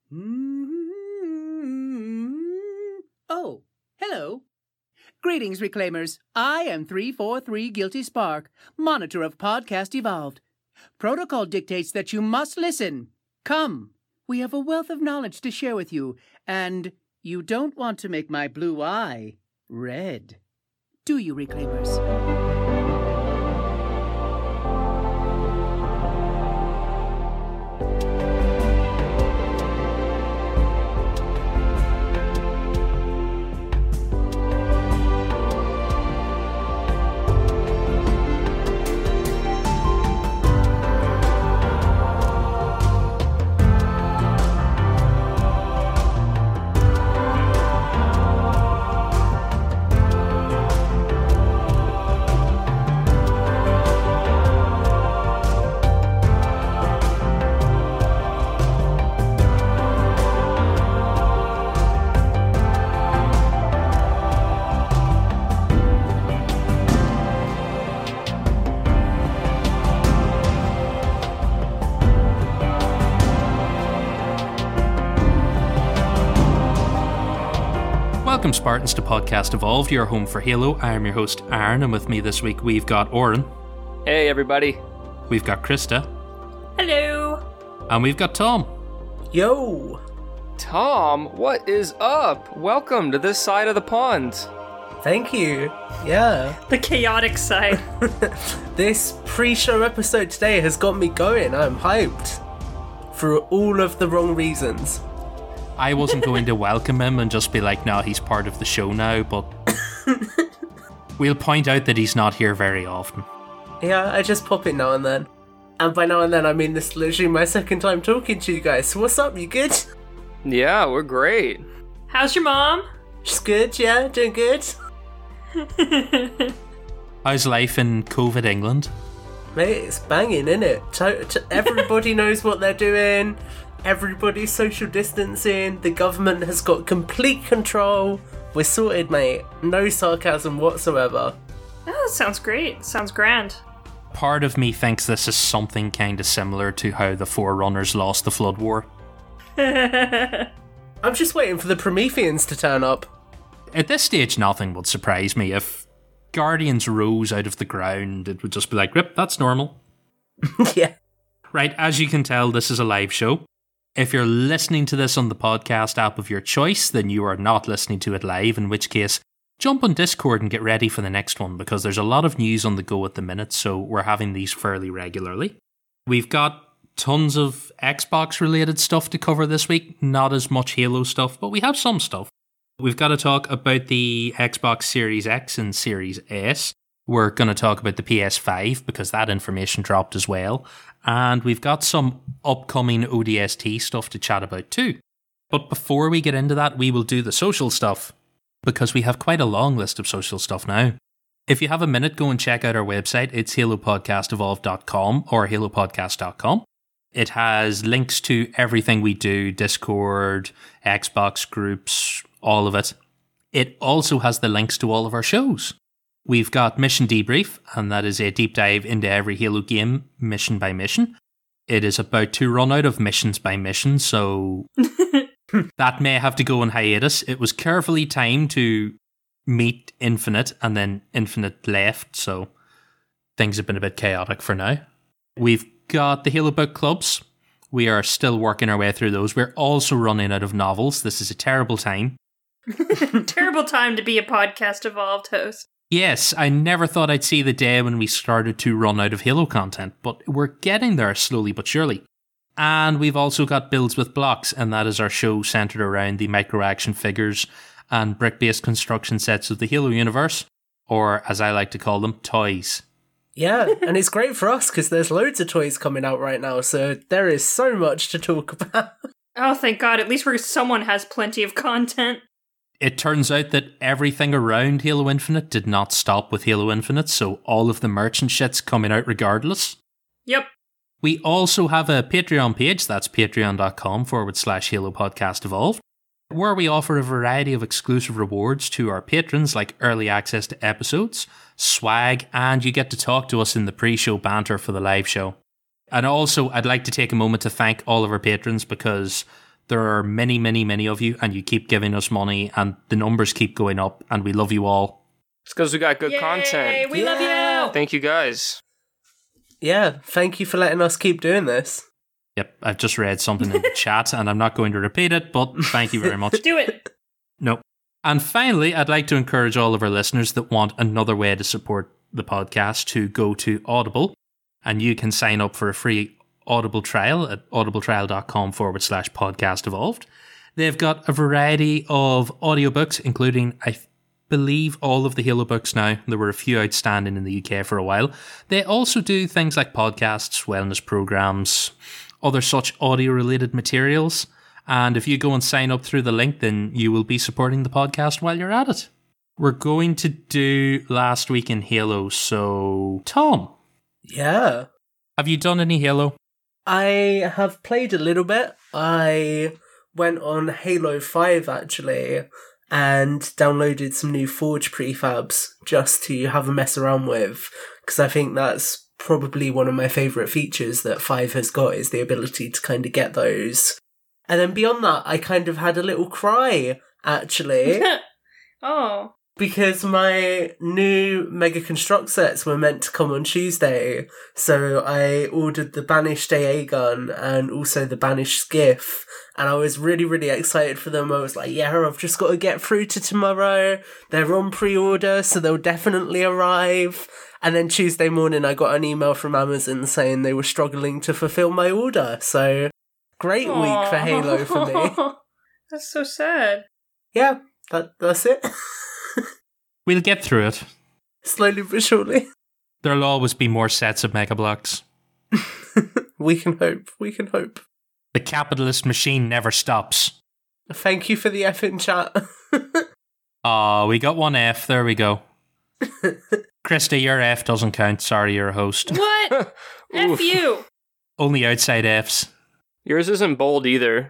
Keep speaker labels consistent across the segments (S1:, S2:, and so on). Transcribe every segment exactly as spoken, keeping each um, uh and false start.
S1: Mm-hmm. Oh, hello. Greetings, Reclaimers. I am three four three Guilty Spark, monitor of Podcast Evolved. Protocol dictates that you must listen. Come, we have a wealth of knowledge to share with you, and you don't want to make my blue eye red. Do you, Reclaimers?
S2: Welcome, Spartans, to Podcast Evolved, your home for Halo. I am your host, Aaron, and with me this week we've got Oren.
S3: Hey, everybody.
S2: We've got Krista.
S4: Hello.
S2: And we've got Tom.
S5: Yo.
S3: Tom, what is up? Welcome to this side of the pond.
S5: Thank you. Yeah.
S4: The chaotic side.
S5: This pre-show episode today has got me going. I'm hyped. For all of the wrong reasons.
S2: I wasn't going to welcome him and just be like, no, he's part of the show now, but we'll point out that he's not here very often.
S5: Yeah, I just pop in now and then. And by now and then, I mean this is literally my second time talking to you guys. So what's up, you good?
S3: Yeah, we're great.
S4: How's your mom?
S5: She's good, yeah, doing good.
S2: How's life in COVID England?
S5: Mate, it's banging, innit? To- to- everybody knows what they're doing. Everybody's social distancing. The government has got complete control. We're sorted, mate. No sarcasm whatsoever.
S4: Oh, sounds great. Sounds grand.
S2: Part of me thinks this is something kind of similar to how the Forerunners lost the Flood War.
S5: I'm just waiting for the Prometheans to turn up.
S2: At this stage, nothing would surprise me. If Guardians rose out of the ground, it would just be like, rip, that's normal.
S5: Yeah.
S2: Right, as you can tell, this is a live show. If you're listening to this on the podcast app of your choice, then you are not listening to it live, in which case, jump on Discord and get ready for the next one, because there's a lot of news on the go at the minute, so we're having these fairly regularly. We've got tons of Xbox-related stuff to cover this week, not as much Halo stuff, but we have some stuff. We've got to talk about the Xbox Series X and Series S. We're going to talk about the P S five, because that information dropped as well. And we've got some upcoming O D S T stuff to chat about too. But before we get into that, we will do the social stuff, because we have quite a long list of social stuff now. If you have a minute, go and check out our website. It's halo podcast evolved dot com or halo podcast dot com. It has links to everything we do, Discord, Xbox groups, all of it. It also has the links to all of our shows. We've got Mission Debrief, and that is a deep dive into every Halo game, mission by mission. It is about to run out of missions by mission, so that may have to go on hiatus. It was carefully timed to meet Infinite, and then Infinite left, so things have been a bit chaotic for now. We've got the Halo book clubs. We are still working our way through those. We're also running out of novels. This is a terrible time.
S4: Terrible time to be a Podcast Evolved host.
S2: Yes, I never thought I'd see the day when we started to run out of Halo content, but we're getting there slowly but surely. And we've also got Builds with Blocks, and that is our show centered around the micro-action figures and brick-based construction sets of the Halo universe, or as I like to call them, toys.
S5: Yeah, and it's great for us because there's loads of toys coming out right now, so there is so much to talk about.
S4: Oh, thank God. At least where someone has plenty of content.
S2: It turns out that everything around Halo Infinite did not stop with Halo Infinite, so all of the merchant shit's coming out regardless.
S4: Yep.
S2: We also have a Patreon page, that's patreon.com forward slash Halo Podcast Evolved, where we offer a variety of exclusive rewards to our patrons, like early access to episodes, swag, and you get to talk to us in the pre-show banter for the live show. And also, I'd like to take a moment to thank all of our patrons, because There are many, many, many of you, and you keep giving us money, and the numbers keep going up, and we love you all.
S3: It's because we got good
S4: Yay,
S3: content.
S4: we love
S5: Yeah.
S4: you!
S3: Thank you guys.
S5: Yeah, thank you for letting us keep doing this.
S2: Yep, I've just read something in the chat, and I'm not going to repeat it, but thank you very much.
S4: Do it!
S2: No. And finally, I'd like to encourage all of our listeners that want another way to support the podcast to go to Audible, and you can sign up for a free Audible trial at audibletrial.com forward slash podcast evolved. They've got a variety of audiobooks, including, I believe, all of the Halo books now. There were a few outstanding in the U K for a while. They also do things like podcasts, wellness programs, other such audio-related materials. And if you go and sign up through the link, then you will be supporting the podcast while you're at it. We're going to do Last Week in Halo, so Tom,
S5: Yeah.
S2: have you done any Halo?
S5: I have played a little bit. I went on Halo five actually and downloaded some new Forge prefabs just to have a mess around with, because I think that's probably one of my favourite features that five has got, is the ability to kind of get those. And then beyond that, I kind of had a little cry, actually.
S4: Oh.
S5: Because my new Mega Construct sets were meant to come on Tuesday, so I ordered the Banished A A gun and also the Banished Skiff, and I was really, really excited for them. I was like, yeah, I've just got to get through to tomorrow. They're on pre-order, so they'll definitely arrive. And then Tuesday morning, I got an email from Amazon saying they were struggling to fulfill my order, so great
S4: Aww.
S5: week for Halo for me.
S4: That's so sad.
S5: Yeah, that that's it.
S2: We'll get through it.
S5: Slowly but surely.
S2: There'll always be more sets of Mega Blocks.
S5: We can hope. We can hope.
S2: The capitalist machine never stops.
S5: Thank you for the F in chat.
S2: Aw, we got one F. There we go. Krista, your F doesn't count. Sorry, you're a host.
S4: What? F
S3: Oof.
S4: you!
S2: Only outside Fs.
S3: Yours isn't bold either.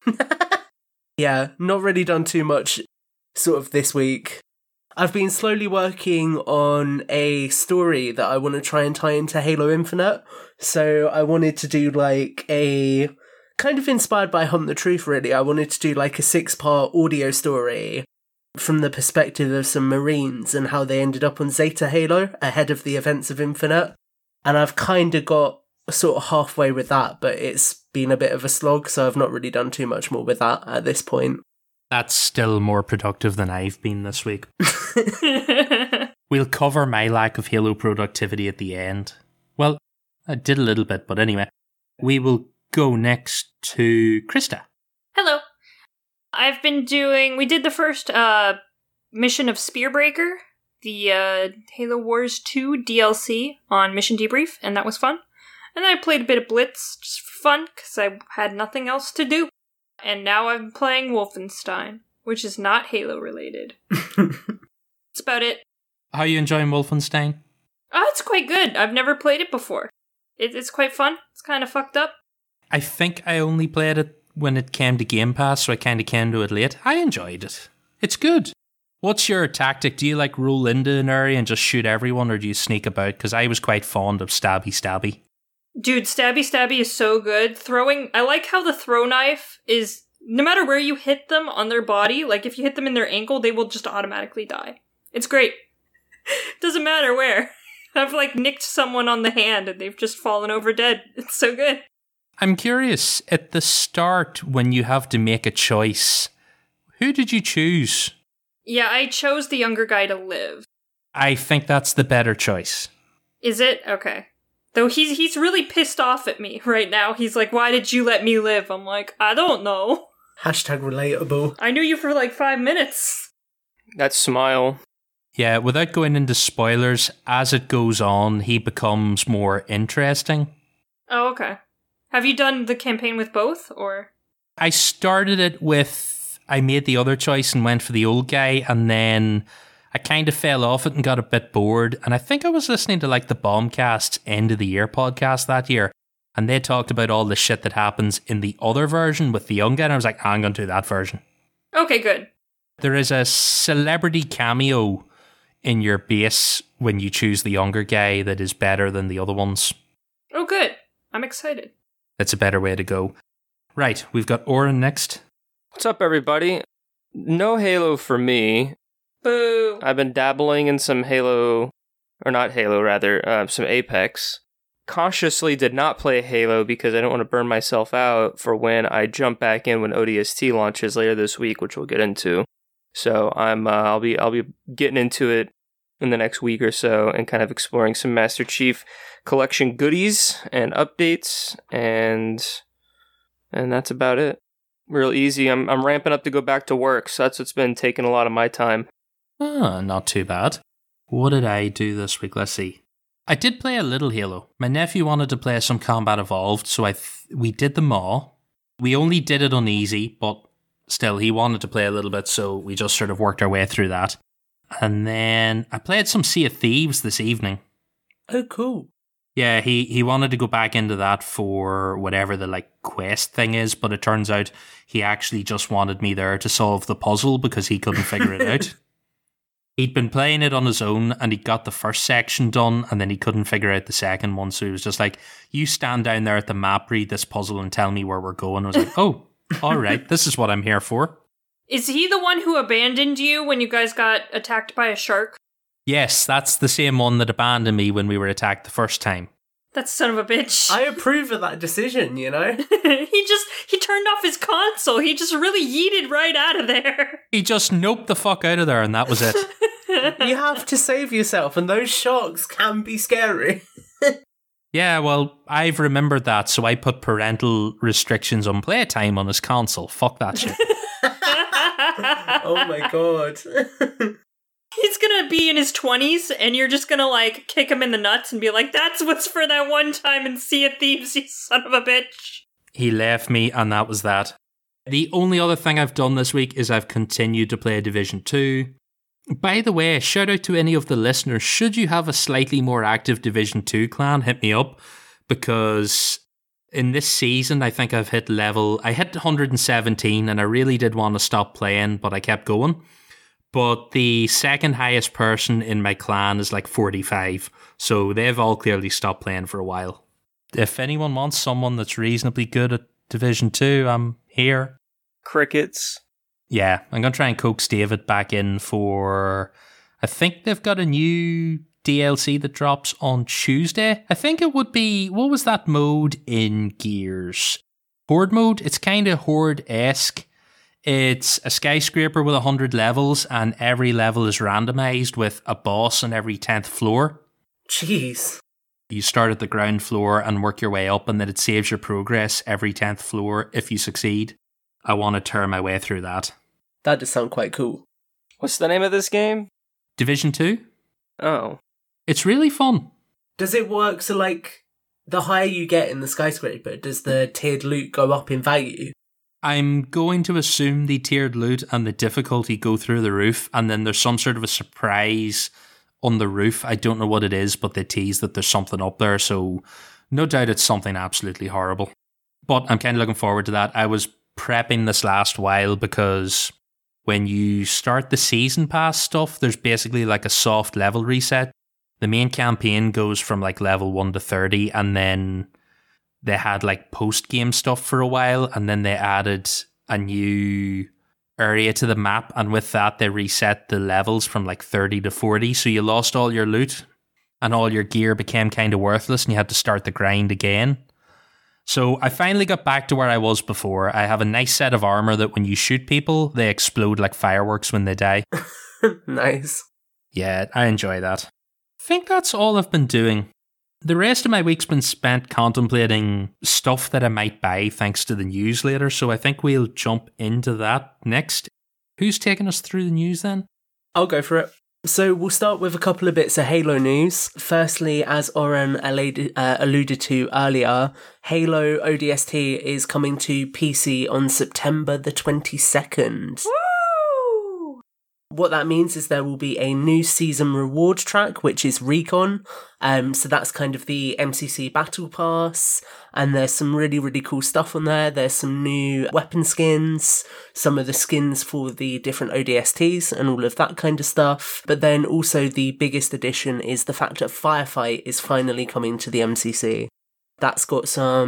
S5: Yeah, not really done too much sort of this week. I've been slowly working on a story that I want to try and tie into Halo Infinite. So I wanted to do like a, kind of inspired by Hunt the Truth really, I wanted to do like a six-part audio story from the perspective of some Marines and how they ended up on Zeta Halo ahead of the events of Infinite. And I've kind of got sort of halfway with that, but it's been a bit of a slog, so I've not really done too much more with that at this point.
S2: That's still more productive than I've been this week. We'll cover my lack of Halo productivity at the end. Well, I did a little bit, but anyway. We will go next to Krista.
S4: Hello. I've been doing... We did the first uh, mission of Spearbreaker, the uh, Halo Wars two D L C on Mission Debrief, and that was fun. And then I played a bit of Blitz, just for fun, because I had nothing else to do. And now I'm playing Wolfenstein, which is not Halo-related. That's about it.
S2: How are you enjoying Wolfenstein?
S4: Oh, it's quite good. I've never played it before. It, it's quite fun. It's kind of fucked up.
S2: I think I only played it when it came to Game Pass, so I kind of came to it late. I enjoyed it. It's good. What's your tactic? Do you like roll into an area and just shoot everyone, or do you sneak about? Because I was quite fond of stabby stabby.
S4: Dude, stabby stabby is so good. Throwing, I like how the throw knife is, no matter where you hit them on their body, like if you hit them in their ankle, they will just automatically die. It's great. Doesn't matter where. I've like nicked someone on the hand and they've just fallen over dead. It's so good.
S2: I'm curious, at the start when you have to make a choice, who did you choose?
S4: Yeah, I chose the younger guy to live.
S2: I think that's the better choice.
S4: Is it? Okay. Though he's he's really pissed off at me right now. He's like, why did you let me live? I'm like, I don't know.
S5: Hashtag relatable.
S4: I knew you for like five minutes.
S3: That smile.
S2: Yeah, without going into spoilers, as it goes on, he becomes more interesting.
S4: Oh, okay. Have you done the campaign with both, or?
S2: I started it with, I made the other choice and went for the old guy, and then I kind of fell off it and got a bit bored. And I think I was listening to like the Bombcast's End of the Year podcast that year, and they talked about all the shit that happens in the other version with the young guy, and I was like, I'm going to do that version.
S4: Okay, good.
S2: There is a celebrity cameo in your base when you choose the younger guy that is better than the other ones.
S4: Oh, good. I'm excited.
S2: That's a better way to go. Right, we've got Oren next.
S3: What's up, everybody? No Halo for me.
S4: Boo.
S3: I've been dabbling in some Halo, or not Halo, rather, uh, some Apex. Consciously did not play Halo because I don't want to burn myself out for when I jump back in when O D S T launches later this week, which we'll get into. So I'm uh, I'll be I'll be getting into it in the next week or so and kind of exploring some Master Chief Collection goodies and updates, and and that's about it. Real easy. I'm I'm ramping up to go back to work, so that's what's been taking a lot of my time.
S2: Ah, not too bad. What did I do this week? Let's see. I did play a little Halo. My nephew wanted to play some Combat Evolved, so I th- we did them all. We only did it on easy, but still, he wanted to play a little bit, so we just sort of worked our way through that. And then I played some Sea of Thieves this evening.
S5: Oh, cool.
S2: Yeah, he, he wanted to go back into that for whatever the like quest thing is, but it turns out he actually just wanted me there to solve the puzzle because he couldn't figure it out. He'd been playing it on his own and he got the first section done and then he couldn't figure out the second one. So he was just like, you stand down there at the map, read this puzzle and tell me where we're going. I was like, oh, all right, this is what I'm here for.
S4: Is he the one who abandoned you when you guys got attacked by a shark?
S2: Yes, that's the same one that abandoned me when we were attacked the first time.
S4: That son of a bitch.
S5: I approve of that decision, you know?
S4: he just, he turned off his console. He just really yeeted right out of there.
S2: He just noped the fuck out of there and that was it.
S5: You have to save yourself, and those sharks can be scary.
S2: Yeah, well, I've remembered that, so I put parental restrictions on playtime on his console. Fuck that shit.
S5: Oh my god.
S4: He's gonna be in his twenties, and you're just gonna, like, kick him in the nuts and be like, that's what's for that one time in Sea of Thieves, you son of a bitch.
S2: He left me, and that was that. The only other thing I've done this week is I've continued to play Division two. By the way, shout out to any of the listeners. Should you have a slightly more active Division two clan, hit me up. Because in this season, I think I've hit level... I hit one hundred seventeen, and I really did want to stop playing, but I kept going. But the second highest person in my clan is like forty-five. So they've all clearly stopped playing for a while. If anyone wants someone that's reasonably good at Division two, I'm here.
S3: Crickets.
S2: Yeah, I'm going to try and coax David back in for... I think they've got a new D L C that drops on Tuesday. I think it would be... What was that mode in Gears? Horde mode? It's kind of Horde-esque. It's a skyscraper with one hundred levels, and every level is randomized with a boss on every tenth floor.
S5: Jeez.
S2: You start at the ground floor and work your way up, and then it saves your progress every tenth floor if you succeed. I want to turn my way through that.
S5: That does sound quite cool.
S3: What's the name of this game?
S2: Division two?
S3: Oh.
S2: It's really fun.
S5: Does it work so, like, the higher you get in the skyscraper, does the tiered loot go up in value?
S2: I'm going to assume the tiered loot and the difficulty go through the roof, and then there's some sort of a surprise on the roof. I don't know what it is, but they tease that there's something up there, so no doubt it's something absolutely horrible. But I'm kind of looking forward to that. I was prepping this last while because when you start the season pass stuff, there's basically like a soft level reset. The main campaign goes from like level one to thirty, and then they had like post-game stuff for a while, and then they added a new area to the map, and with that they reset the levels from like thirty to forty, so you lost all your loot and all your gear became kind of worthless and you had to start the grind again. So I finally got back to where I was before. I have a nice set of armor that when you shoot people, they explode like fireworks when they die.
S5: Nice.
S2: Yeah, I enjoy that. I think that's all I've been doing. The rest of my week's been spent contemplating stuff that I might buy thanks to the newsletter, so I think we'll jump into that next. Who's taking us through the news then?
S5: I'll go for it. So we'll start with a couple of bits of Halo news. Firstly, as Oren alluded, uh, alluded to earlier, Halo O D S T is coming to P C on September the twenty-second.
S4: Woo!
S5: What that means is there will be a new season reward track, which is Recon. Um, so that's kind of the M C C Battle Pass, and there's some really, really cool stuff on there. There's some new weapon skins, some of the skins for the different O D S Ts, and all of that kind of stuff. But then also the biggest addition is the fact that Firefight is finally coming to the M C C. That's got some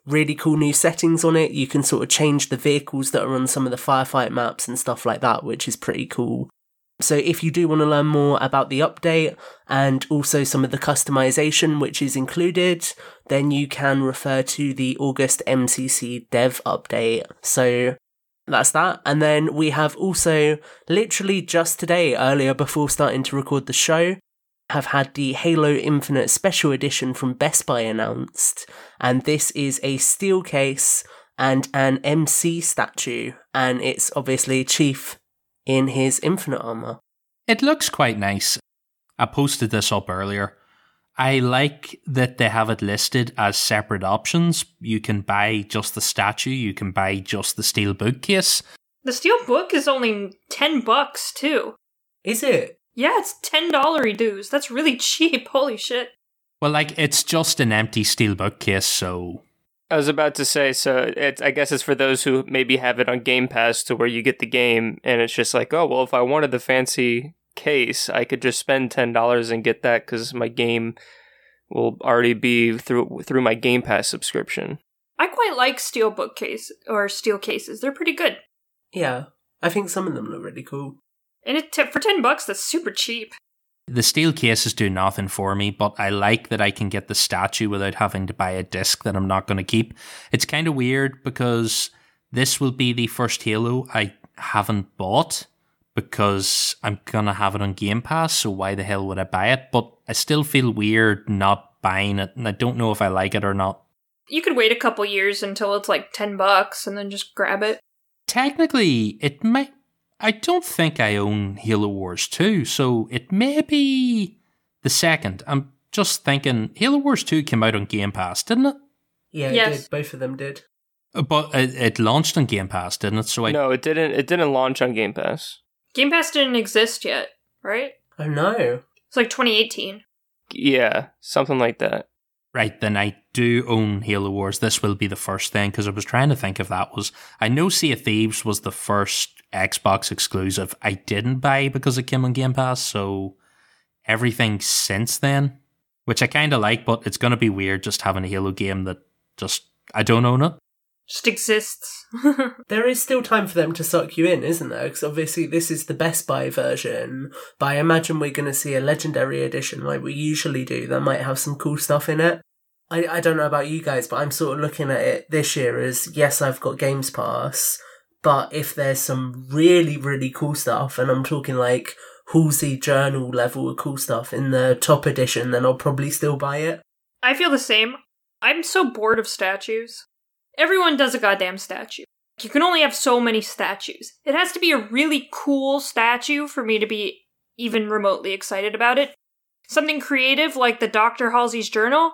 S5: really cool new settings on it. You can sort of change the vehicles that are on some of the firefight maps and stuff like that, which is pretty cool. So if you do want to learn more about the update and also some of the customization which is included, then you can refer to the August M C C dev update. So that's that. And then we have also, literally just today, earlier before starting to record the show, have had the Halo Infinite Special Edition from Best Buy announced. And this is a steel case and an M C statue. And it's obviously Chief in his Infinite armor.
S2: It looks quite nice. I posted this up earlier. I like that they have it listed as separate options. You can buy just the statue, you can buy just the steel bookcase.
S4: The steel book is only ten bucks too.
S5: Is it?
S4: Yeah, it's ten dollars dues. That's really cheap. Holy shit.
S2: Well, like, it's just an empty steel bookcase, so...
S3: I was about to say, so it's, I guess it's for those who maybe have it on Game Pass to where you get the game and it's just like, oh, well, if I wanted the fancy case, I could just spend ten dollars and get that because my game will already be through through my Game Pass subscription.
S4: I quite like steel bookcase or steel cases. They're pretty good.
S5: Yeah, I think some of them look really cool.
S4: And it t- for ten bucks, that's super cheap.
S2: The steel cases do nothing for me, but I like that I can get the statue without having to buy a disc that I'm not going to keep. It's kind of weird because this will be the first Halo I haven't bought because I'm going to have it on Game Pass, so why the hell would I buy it? But I still feel weird not buying it, and I don't know if I like it or not.
S4: You could wait a couple years until it's like ten bucks and then just grab it.
S2: Technically, it might... I don't think I own Halo Wars two, so it may be the second. I'm just thinking, Halo Wars two came out on Game Pass, didn't it?
S5: Yeah, it
S4: Yes.
S5: did. Both of them did.
S2: But it, it launched on Game Pass, didn't it? So I
S3: No, it didn't. It didn't launch on Game Pass.
S4: Game Pass didn't exist yet, right?
S5: Oh no.
S4: It's like twenty eighteen.
S3: Yeah, something like that.
S2: Right, then I do own Halo Wars. This will be the first thing, because I was trying to think if that was... I know Sea of Thieves was the first Xbox exclusive I didn't buy because it came on Game Pass, so everything since then, which I kind of like, but it's going to be weird just having a Halo game that just... I don't own it.
S4: Just exists.
S5: There is still time for them to suck you in, isn't there? Because obviously this is the Best Buy version, but I imagine we're going to see a Legendary Edition like we usually do that might have some cool stuff in it. I, I don't know about you guys, but I'm sort of looking at it this year as, yes, I've got Games Pass, but if there's some really, really cool stuff, and I'm talking like Halsey Journal level of cool stuff in the top edition, then I'll probably still buy it.
S4: I feel the same. I'm so bored of statues. Everyone does a goddamn statue. You can only have so many statues. It has to be a really cool statue for me to be even remotely excited about it. Something creative like the Doctor Halsey's Journal,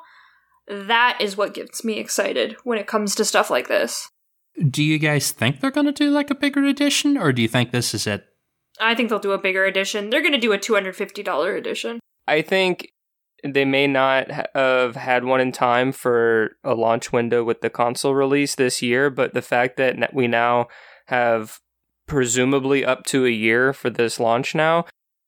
S4: that is what gets me excited when it comes to stuff like this.
S2: Do you guys think they're going to do like a bigger edition, or do you think this is it?
S4: I think they'll do a bigger edition. They're going to do a two hundred fifty dollars edition.
S3: I think they may not have had one in time for a launch window with the console release this year, but the fact that we now have presumably up to a year for this launch now,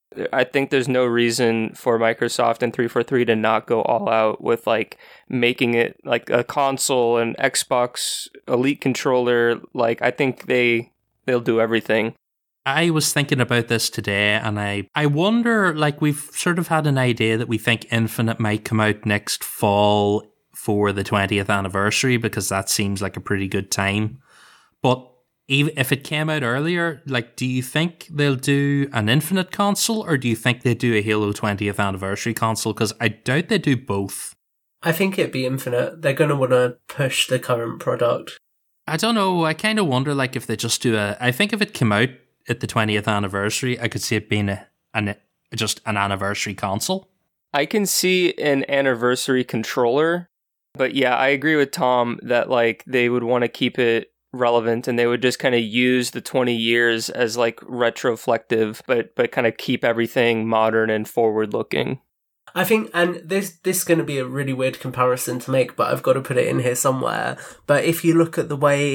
S3: I think there's no reason for Microsoft and three forty-three to not go all out with like making it like a console and Xbox Elite controller. Like, I think they they'll do everything.
S2: I was thinking about this today, and I, I wonder, like, we've sort of had an idea that we think Infinite might come out next fall for the twentieth anniversary, because that seems like a pretty good time. But even if it came out earlier, like, do you think they'll do an Infinite console, or do you think they do a Halo twentieth anniversary console? Because I doubt they do both.
S5: I think it'd be Infinite. They're going to want to push the current product.
S2: I don't know. I kind of wonder, like, if they just do a... I think if it came out at the twentieth anniversary, I could see it being a, an, just an anniversary console.
S3: I can see an anniversary controller, but yeah, I agree with Tom that like they would want to keep it relevant and they would just kind of use the twenty years as like retroflective, but but kind of keep everything modern and forward looking.
S5: I think, and this this is going to be a really weird comparison to make, but I've got to put it in here somewhere. But if you look at the way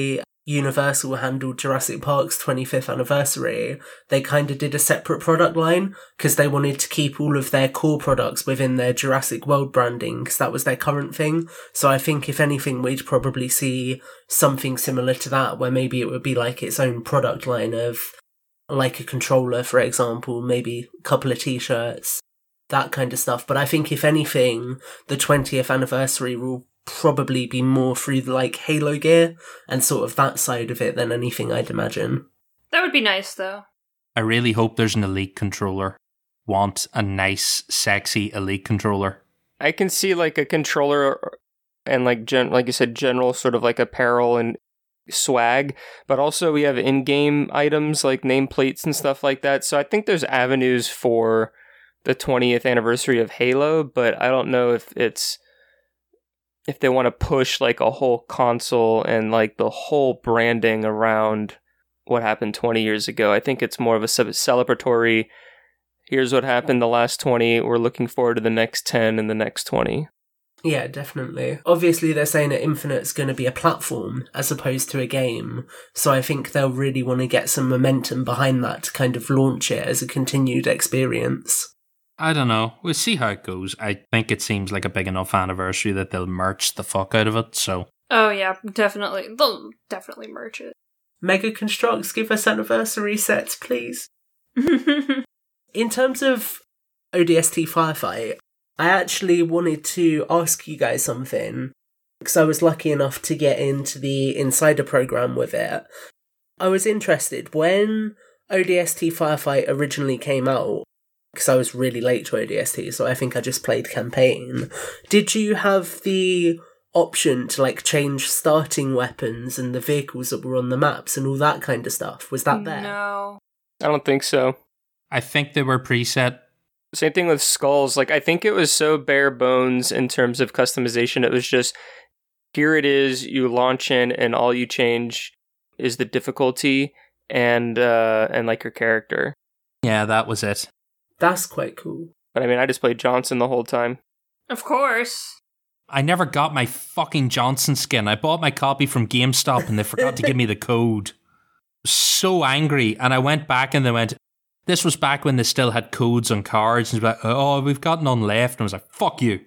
S5: Universal handled Jurassic Park's twenty-fifth anniversary, they kind of did a separate product line because they wanted to keep all of their core products within their Jurassic World branding because that was their current thing. So I think if anything, we'd probably see something similar to that where maybe it would be like its own product line of like a controller, for example, maybe a couple of t-shirts, that kind of stuff. But I think if anything, the twentieth anniversary will probably be more through like Halo gear and sort of that side of it than anything, I'd imagine.
S4: That would be nice, though.
S2: I really hope there's an Elite controller. Want a nice, sexy Elite controller.
S3: I can see like a controller and like gen- like you said, general sort of like apparel and swag, but also we have in-game items like nameplates and stuff like that. So I think there's avenues for the twentieth anniversary of Halo, but I don't know if it's if they want to push like a whole console and like the whole branding around what happened twenty years ago. I think it's more of a celebratory, here's what happened the last twenty, we're looking forward to the next ten and the next twenty.
S5: Yeah, definitely. Obviously, they're saying that Infinite's going to be a platform as opposed to a game, so I think they'll really want to get some momentum behind that to kind of launch it as a continued experience.
S2: I don't know. We'll see how it goes. I think it seems like a big enough anniversary that they'll merch the fuck out of it, so...
S4: Oh yeah, definitely. They'll definitely merch it.
S5: Mega Constructs, give us anniversary sets, please. In terms of O D S T Firefight, I actually wanted to ask you guys something, because I was lucky enough to get into the Insider program with it. I was interested, when O D S T Firefight originally came out, because I was really late to O D S T, so I think I just played campaign. Did you have the option to like change starting weapons and the vehicles that were on the maps and all that kind of stuff? Was that there?
S4: No.
S3: I don't think so.
S2: I think they were preset.
S3: Same thing with Skulls. Like, I think it was so bare bones in terms of customization. It was just, here it is, you launch in, and all you change is the difficulty and uh, and like your character.
S2: Yeah, that was it.
S5: That's quite cool.
S3: But I mean, I just played Johnson the whole time.
S4: Of course.
S2: I never got my fucking Johnson skin. I bought my copy from GameStop and they forgot to give me the code. So angry. And I went back and they went, this was back when they still had codes on cards. And it was like, oh, we've got none left. And I was like, fuck you.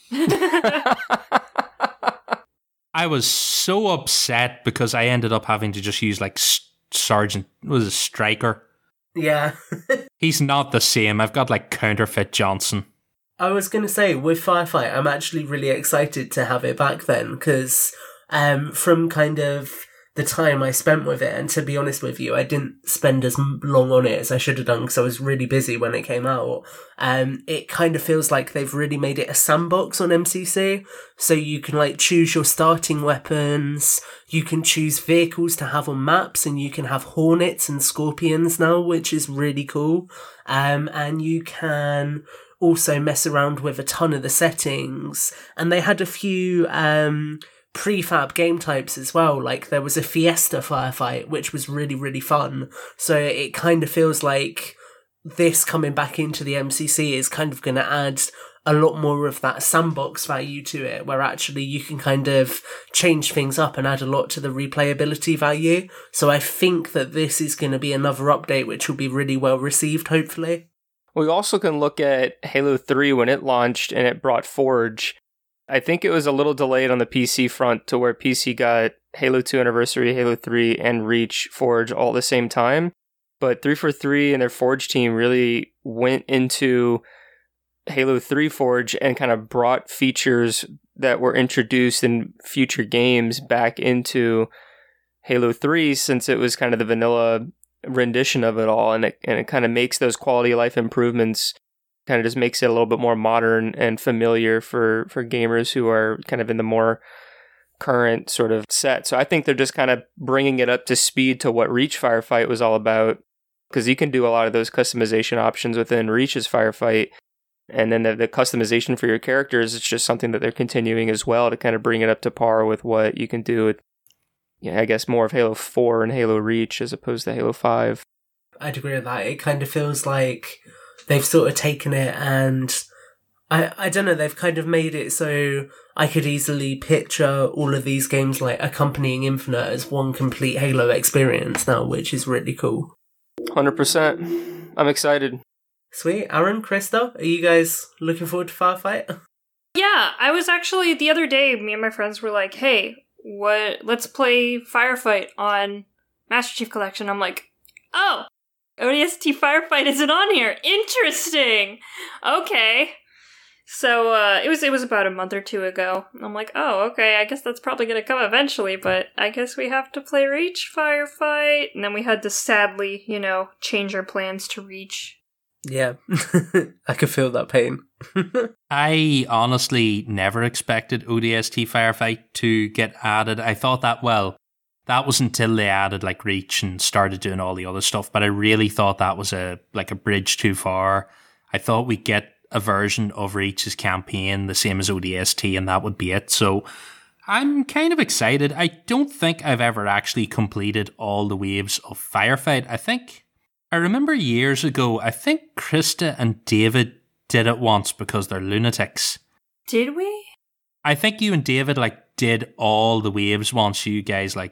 S2: I was so upset because I ended up having to just use like Sergeant, was it Striker?
S5: Yeah.
S2: He's not the same. I've got like counterfeit Johnson.
S5: I was going to say, with Firefight, I'm actually really excited to have it back then, because um, from kind of the time I spent with it, and to be honest with you, I didn't spend as long on it as I should have done because I was really busy when it came out. Um, it kind of feels like they've really made it a sandbox on M C C, so you can like choose your starting weapons, you can choose vehicles to have on maps, and you can have Hornets and Scorpions now, which is really cool. Um, and you can also mess around with a ton of the settings, and they had a few um prefab game types as well. Like there was a Fiesta Firefight, which was really really fun, so it kind of feels like this coming back into the M C C is kind of going to add a lot more of that sandbox value to it, where actually you can kind of change things up and add a lot to the replayability value. So I think that this is going to be another update which will be really well received, hopefully.
S3: We also can look at Halo three when it launched and it brought Forge. I think it was a little delayed on the P C front to where P C got Halo two Anniversary, Halo three, and Reach Forge all at the same time. But three forty-three and their Forge team really went into Halo three Forge and kind of brought features that were introduced in future games back into Halo three, since it was kind of the vanilla rendition of it all, and it, and it kind of makes those quality of life improvements, kind of just makes it a little bit more modern and familiar for, for gamers who are kind of in the more current sort of set. So I think they're just kind of bringing it up to speed to what Reach Firefight was all about, because you can do a lot of those customization options within Reach's Firefight, and then the, the customization for your characters, it's just something that they're continuing as well to kind of bring it up to par with what you can do with, yeah, I guess more of Halo four and Halo Reach as opposed to Halo five.
S5: I'd agree with that. It kind of feels like they've sort of taken it and I, I don't know, they've kind of made it so I could easily picture all of these games like accompanying Infinite as one complete Halo experience now, which is really cool.
S3: one hundred percent. I'm excited.
S5: Sweet. Aaron, Krista, are you guys looking forward to Firefight?
S4: Yeah, I was actually, the other day, me and my friends were like, hey, what? let's play Firefight on Master Chief Collection. I'm like, oh, O D S T Firefight isn't on here. Interesting. Okay. So uh, it was it was about a month or two ago. I'm like, oh, okay, I guess that's probably going to come eventually, but I guess we have to play Reach Firefight. And then we had to sadly, you know, change our plans to Reach.
S5: Yeah, I could feel that pain.
S2: I honestly never expected O D S T Firefight to get added. I thought that, well, that was until they added like Reach and started doing all the other stuff, but I really thought that was a like a bridge too far. I thought we'd get a version of Reach's campaign, the same as O D S T, and that would be it. So I'm kind of excited. I don't think I've ever actually completed all the waves of Firefight. I think, I remember years ago, I think Krista and David did it once because they're lunatics.
S4: Did we?
S2: I think you and David like did all the waves once. You guys like,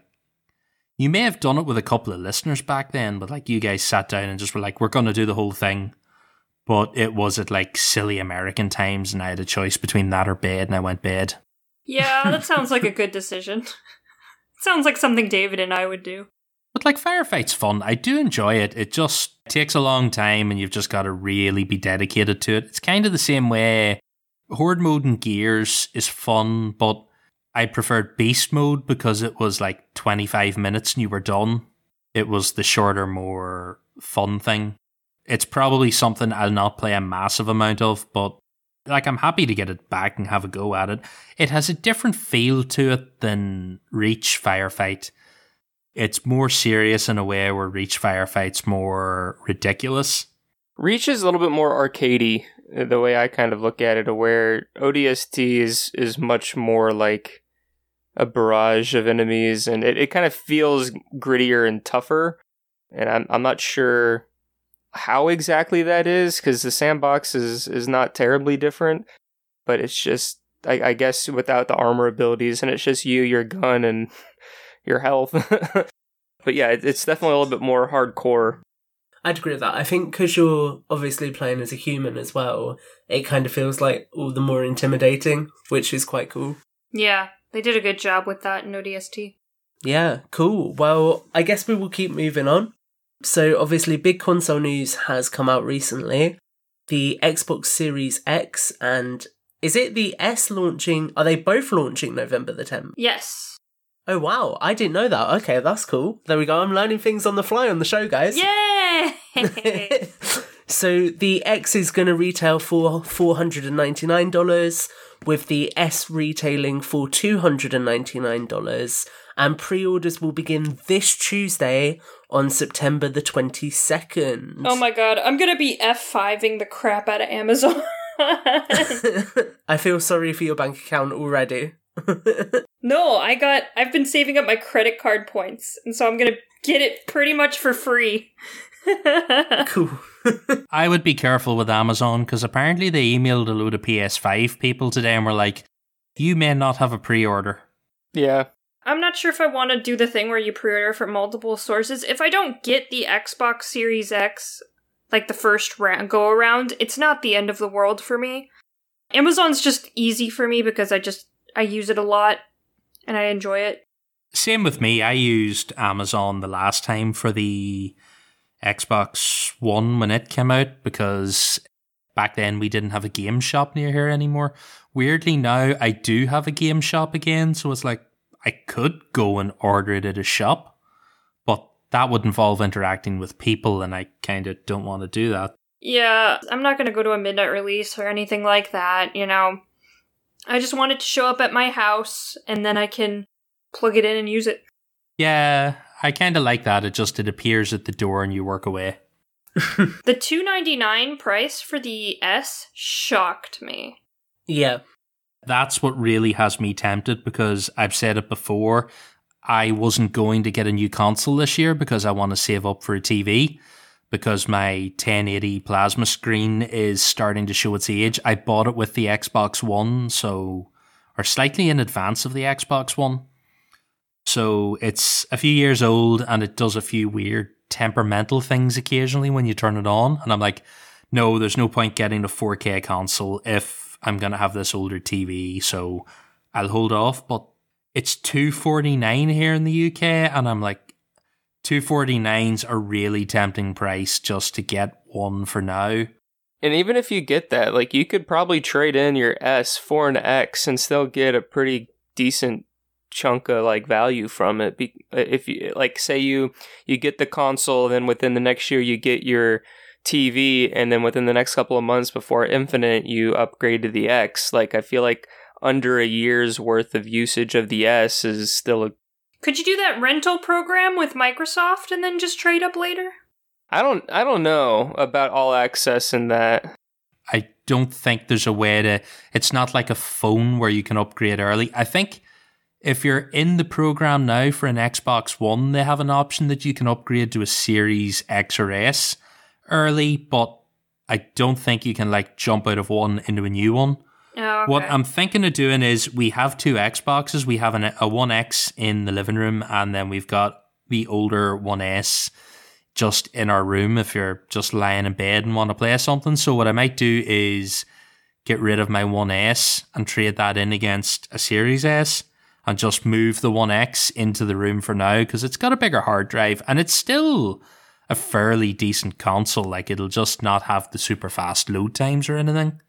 S2: you may have done it with a couple of listeners back then, but like you guys sat down and just were like, we're going to do the whole thing. But it was at like silly American times, and I had a choice between that or bed, and I went bed.
S4: Yeah, that sounds like a good decision. Sounds like something David and I would do.
S2: But like Firefight's fun. I do enjoy it. It just takes a long time, and you've just got to really be dedicated to it. It's kind of the same way Horde mode in Gears is fun, but I preferred Beast mode because it was like twenty-five minutes and you were done. It was the shorter, more fun thing. It's probably something I'll not play a massive amount of, but like I'm happy to get it back and have a go at it. It has a different feel to it than Reach Firefight. It's more serious in a way where Reach Firefight's more ridiculous.
S3: Reach is a little bit more arcadey, the way I kind of look at it, where O D S T is, is much more like a barrage of enemies, and it, it kind of feels grittier and tougher. And I'm I'm not sure how exactly that is, because the sandbox is, is not terribly different, but it's just, I, I guess, without the armor abilities, and it's just you, your gun, and your health. But yeah, it, it's definitely a little bit more hardcore.
S5: I'd agree with that. I think because you're obviously playing as a human as well, it kind of feels like all the more intimidating, which is quite cool.
S4: Yeah, they did a good job with that in O D S T.
S5: Yeah, cool. Well, I guess we will keep moving on. So obviously big console news has come out recently. The Xbox Series X and is it the S launching? Are they both launching November the tenth?
S4: Yes.
S5: Oh wow, I didn't know that. Okay, that's cool. There we go. I'm learning things on the fly on the show, guys.
S4: Yay!
S5: So the X is going to retail for four hundred ninety-nine dollars, with the S retailing for two hundred ninety-nine dollars, and pre-orders will begin this Tuesday on September the twenty-second.
S4: Oh my god, I'm going to be F five-ing the crap out of Amazon.
S5: I feel sorry for your bank account already.
S4: No, I got, I've been saving up my credit card points, and so I'm going to get it pretty much for free.
S5: Cool.
S2: I would be careful with Amazon, because apparently they emailed a load of P S five people today and were like, you may not have a pre-order.
S3: Yeah.
S4: I'm not sure if I want to do the thing where you pre-order from multiple sources. If I don't get the Xbox Series X, like the first ra- go around, it's not the end of the world for me. Amazon's just easy for me because I just, I use it a lot and I enjoy it.
S2: Same with me. I used Amazon the last time for the Xbox One when it came out, because back then we didn't have a game shop near here anymore. Weirdly now I do have a game shop again, so it's like I could go and order it at a shop, but that would involve interacting with people, and I kind of don't want to do that.
S4: Yeah, I'm not going to go to a midnight release or anything like that, you know. I just want it to show up at my house, and then I can plug it in and use it.
S2: Yeah, I kind of like that. It just, it appears at the door and you work away.
S4: The two ninety-nine price for the S shocked me.
S5: Yeah.
S2: That's what really has me tempted, because I've said it before, I wasn't going to get a new console this year because I want to save up for a T V. because my ten eighty plasma screen is starting to show its age. I bought it with the Xbox One, so or slightly in advance of the Xbox One. So it's a few years old and it does a few weird temperamental things occasionally when you turn it on. And I'm like, no, there's no point getting a four K console if I'm going to have this older T V. So I'll hold off. But it's two forty-nine here in the U K. And I'm like, two forty-nine's a really tempting price just to get one for now.
S3: And even if you get that, like, you could probably trade in your S for an X and still get a pretty decent chunk of like value from it. Be- if you like, say you you get the console, then within the next year you get your T V, and then within the next couple of months before Infinite you upgrade to the X. Like, I feel like under a year's worth of usage of the S is still a.
S4: Could you do that rental program with Microsoft and then just trade up later?
S3: I don't I don't know about all access and that.
S2: I don't think there's a way to. It's not like a phone where you can upgrade early. I think if you're in the program now for an Xbox One, they have an option that you can upgrade to a Series X or S early, but I don't think you can like jump out of one into a new one.
S4: Oh, okay.
S2: What I'm thinking of doing is we have two Xboxes. We have an, a one X in the living room, and then we've got the older one S just in our room if you're just lying in bed and want to play something. So what I might do is get rid of my one S and trade that in against a Series S and just move the one X into the room for now because it's got a bigger hard drive and it's still a fairly decent console. Like, it'll just not have the super fast load times or anything.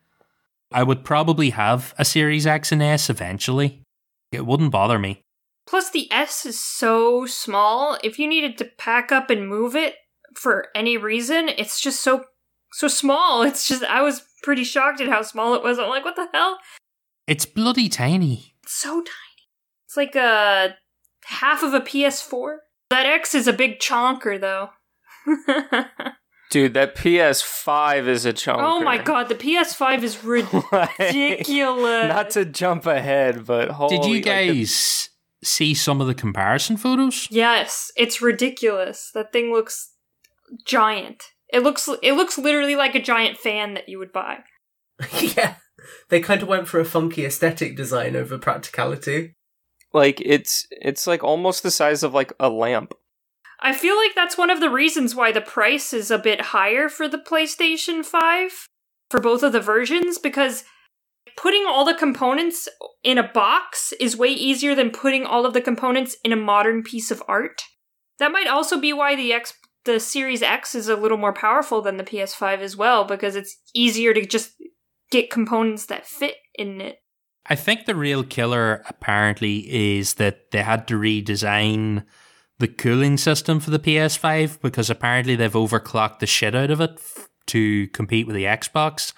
S2: I would probably have a Series X and S eventually. It wouldn't bother me.
S4: Plus, the S is so small. If you needed to pack up and move it for any reason, it's just so so small. It's just, I was pretty shocked at how small it was. I'm like, what the hell?
S2: It's bloody tiny.
S4: It's so tiny. It's like a half of a P S four. That X is a big chonker, though.
S3: Dude, that P S five is a chonker.
S4: Oh my god, the P S five is ridiculous.
S3: Not to jump ahead, but holy...
S2: Did you
S3: like,
S2: guys the- see some of the comparison photos?
S4: Yes, it's ridiculous. That thing looks giant. It looks it looks literally like a giant fan that you would buy.
S5: Yeah, they kind of went for a funky aesthetic design over practicality.
S3: Like, it's it's like almost the size of like a lamp.
S4: I feel like that's one of the reasons why the price is a bit higher for the PlayStation five for both of the versions, because putting all the components in a box is way easier than putting all of the components in a modern piece of art. That might also be why the X, the Series X is a little more powerful than the P S five as well, because it's easier to just get components that fit in it.
S2: I think the real killer apparently is that they had to redesign the cooling system for the P S five because apparently they've overclocked the shit out of it f- to compete with the Xbox.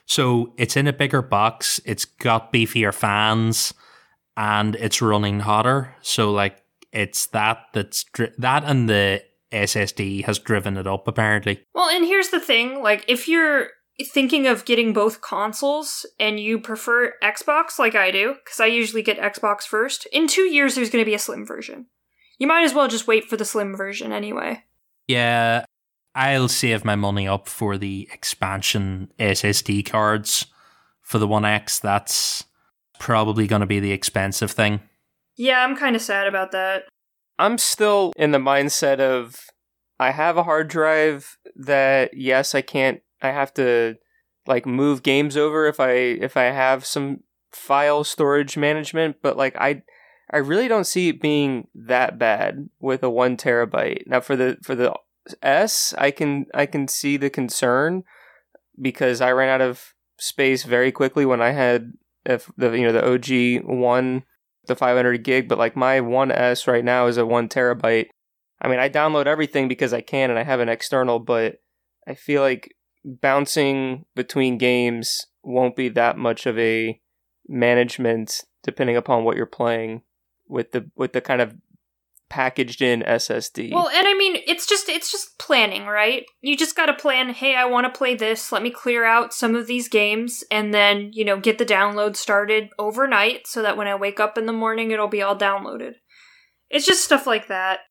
S2: So it's in a bigger box, it's got beefier fans, and it's running hotter. So like it's that that's dri- that and the S S D has driven it up apparently.
S4: Well, and here's the thing, like if you're thinking of getting both consoles and you prefer Xbox like I do, because I usually get Xbox first, in two years there's going to be a slim version. You might as well just wait for the slim version anyway.
S2: Yeah, I'll save my money up for the expansion S S D cards for the one X. That's probably going to be the expensive thing.
S4: Yeah, I'm kind of sad about that.
S3: I'm still in the mindset of I have a hard drive that, yes, I can't, I have to like move games over if I if I have some file storage management, but like I I really don't see it being that bad with a one terabyte. Now for the for the S, I can I can see the concern because I ran out of space very quickly when I had if the you know the O G one, the five hundred gig, but like my one S right now is a one terabyte. I mean, I download everything because I can and I have an external, but I feel like bouncing between games won't be that much of a management depending upon what you're playing with the with the kind of packaged in S S D.
S4: Well, and I mean, it's just it's just planning, right? You just got to plan, hey, I want to play this, let me clear out some of these games, and then, you know, get the download started overnight so that when I wake up in the morning, it'll be all downloaded. It's just stuff like that.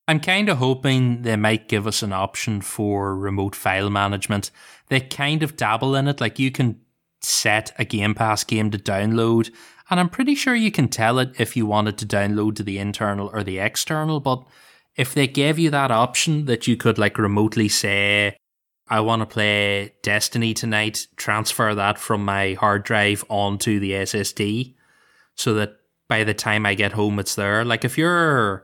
S2: I'm kind of hoping they might give us an option for remote file management. They kind of dabble in it, like you can set a Game Pass game to download, and I'm pretty sure you can tell it if you want it to download to the internal or the external, but if they gave you that option that you could like remotely say, I want to play Destiny tonight, transfer that from my hard drive onto the S S D so that by the time I get home it's there. Like if you're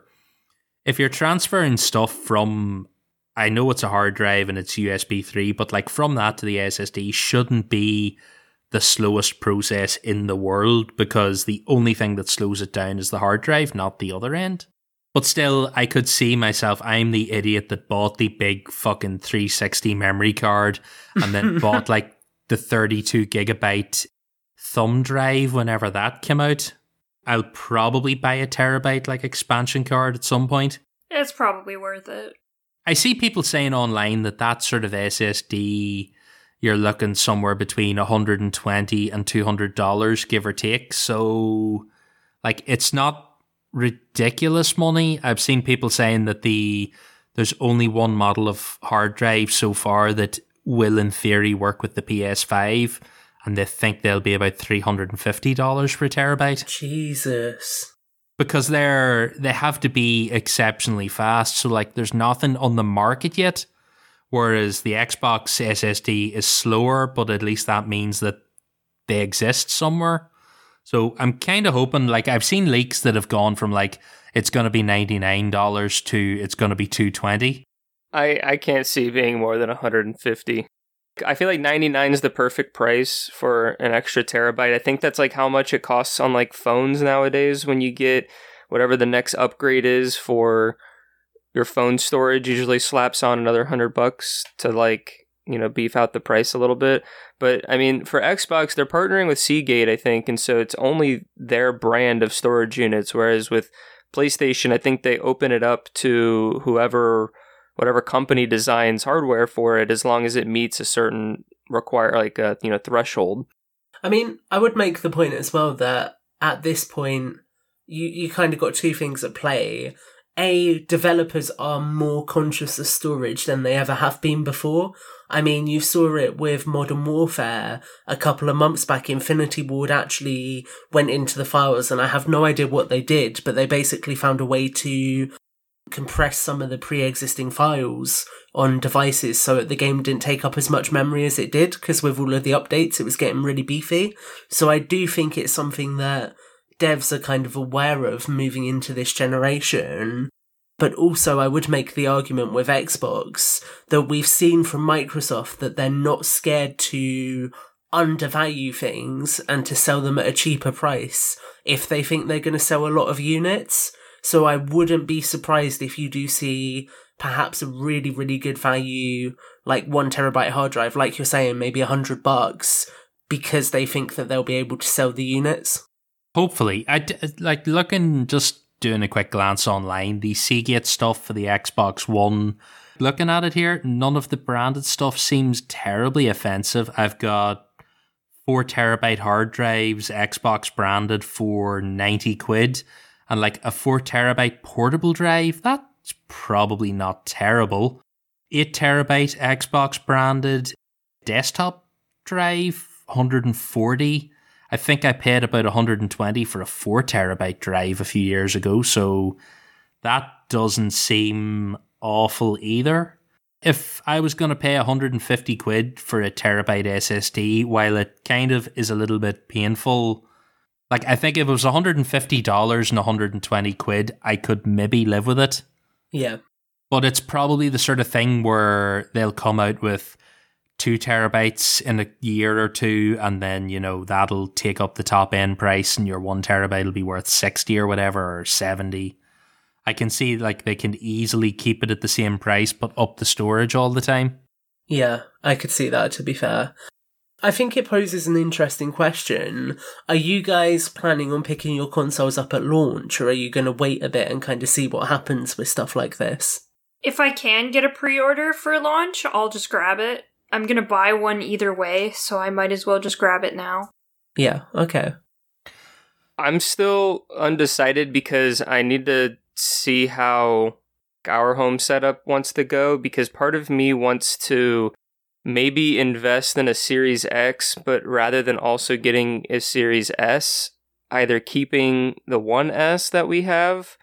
S2: if you're transferring stuff from, I know it's a hard drive and it's U S B three, but like from that to the S S D shouldn't be the slowest process in the world, because the only thing that slows it down is the hard drive, not the other end. But still, I could see myself, I'm the idiot that bought the big fucking three sixty memory card and then bought like the thirty-two gigabyte thumb drive whenever that came out. I'll probably buy a terabyte like expansion card at some point.
S4: It's probably worth it.
S2: I see people saying online that that sort of S S D, you're looking somewhere between one hundred twenty dollars and two hundred dollars, give or take. So, like, it's not ridiculous money. I've seen people saying that the there's only one model of hard drive so far that will, in theory, work with the P S five, and they think they'll be about three hundred fifty dollars for a terabyte.
S5: Jesus.
S2: Because they're they have to be exceptionally fast. So, like, there's nothing on the market yet. Whereas the Xbox S S D is slower, but at least that means that they exist somewhere. So I'm kind of hoping, like, I've seen leaks that have gone from, like, it's going to be ninety-nine dollars to it's going to be two hundred twenty dollars.
S3: I, I can't see being more than one hundred fifty dollars. I feel like ninety-nine is the perfect price for an extra terabyte. I think that's, like, how much it costs on, like, phones nowadays when you get whatever the next upgrade is for your phone storage. Usually slaps on another hundred bucks to, like, you know, beef out the price a little bit. But I mean, for Xbox, they're partnering with Seagate, I think, and so it's only their brand of storage units. Whereas with PlayStation, I think they open it up to whoever, whatever company designs hardware for it, as long as it meets a certain require, like a you know threshold.
S5: I mean, I would make the point as well that at this point, you you kind of got two things at play. A, developers are more conscious of storage than they ever have been before. I mean, you saw it with Modern Warfare a couple of months back. Infinity Ward actually went into the files, and I have no idea what they did, but they basically found a way to compress some of the pre-existing files on devices so that the game didn't take up as much memory as it did, because with all of the updates, it was getting really beefy. So I do think it's something that devs are kind of aware of moving into this generation. But also I would make the argument with Xbox that we've seen from Microsoft that they're not scared to undervalue things and to sell them at a cheaper price if they think they're going to sell a lot of units. So I wouldn't be surprised if you do see perhaps a really, really good value, like one terabyte hard drive, like you're saying, maybe a hundred bucks, because they think that they'll be able to sell the units.
S2: Hopefully. I d- like looking, just doing a quick glance online, the Seagate stuff for the Xbox One, looking at it here, none of the branded stuff seems terribly offensive. I've got four terabyte hard drives, Xbox branded for ninety quid, and like a four terabyte portable drive, that's probably not terrible. eight terabyte Xbox branded desktop drive, one hundred forty. I think I paid about one hundred twenty for a four terabyte drive a few years ago, so that doesn't seem awful either. If I was going to pay one hundred fifty quid for a terabyte S S D, while it kind of is a little bit painful, like I think if it was one hundred fifty dollars and one hundred twenty quid, I could maybe live with it.
S5: Yeah.
S2: But it's probably the sort of thing where they'll come out with two terabytes in a year or two, and then, you know, that'll take up the top end price and your one terabyte will be worth sixty or whatever, or seventy. I can see like they can easily keep it at the same price but up the storage all the time.
S5: Yeah, I could see that, to be fair. I think it poses an interesting question. Are you guys planning on picking your consoles up at launch, or are you going to wait a bit and kind of see what happens with stuff like this?
S4: If I can get a pre-order for launch, I'll just grab it. I'm going to buy one either way, so I might as well just grab it now.
S5: Yeah, okay.
S3: I'm still undecided because I need to see how our home setup wants to go, because part of me wants to maybe invest in a Series X, but rather than also getting a Series S, either keeping the one S that we have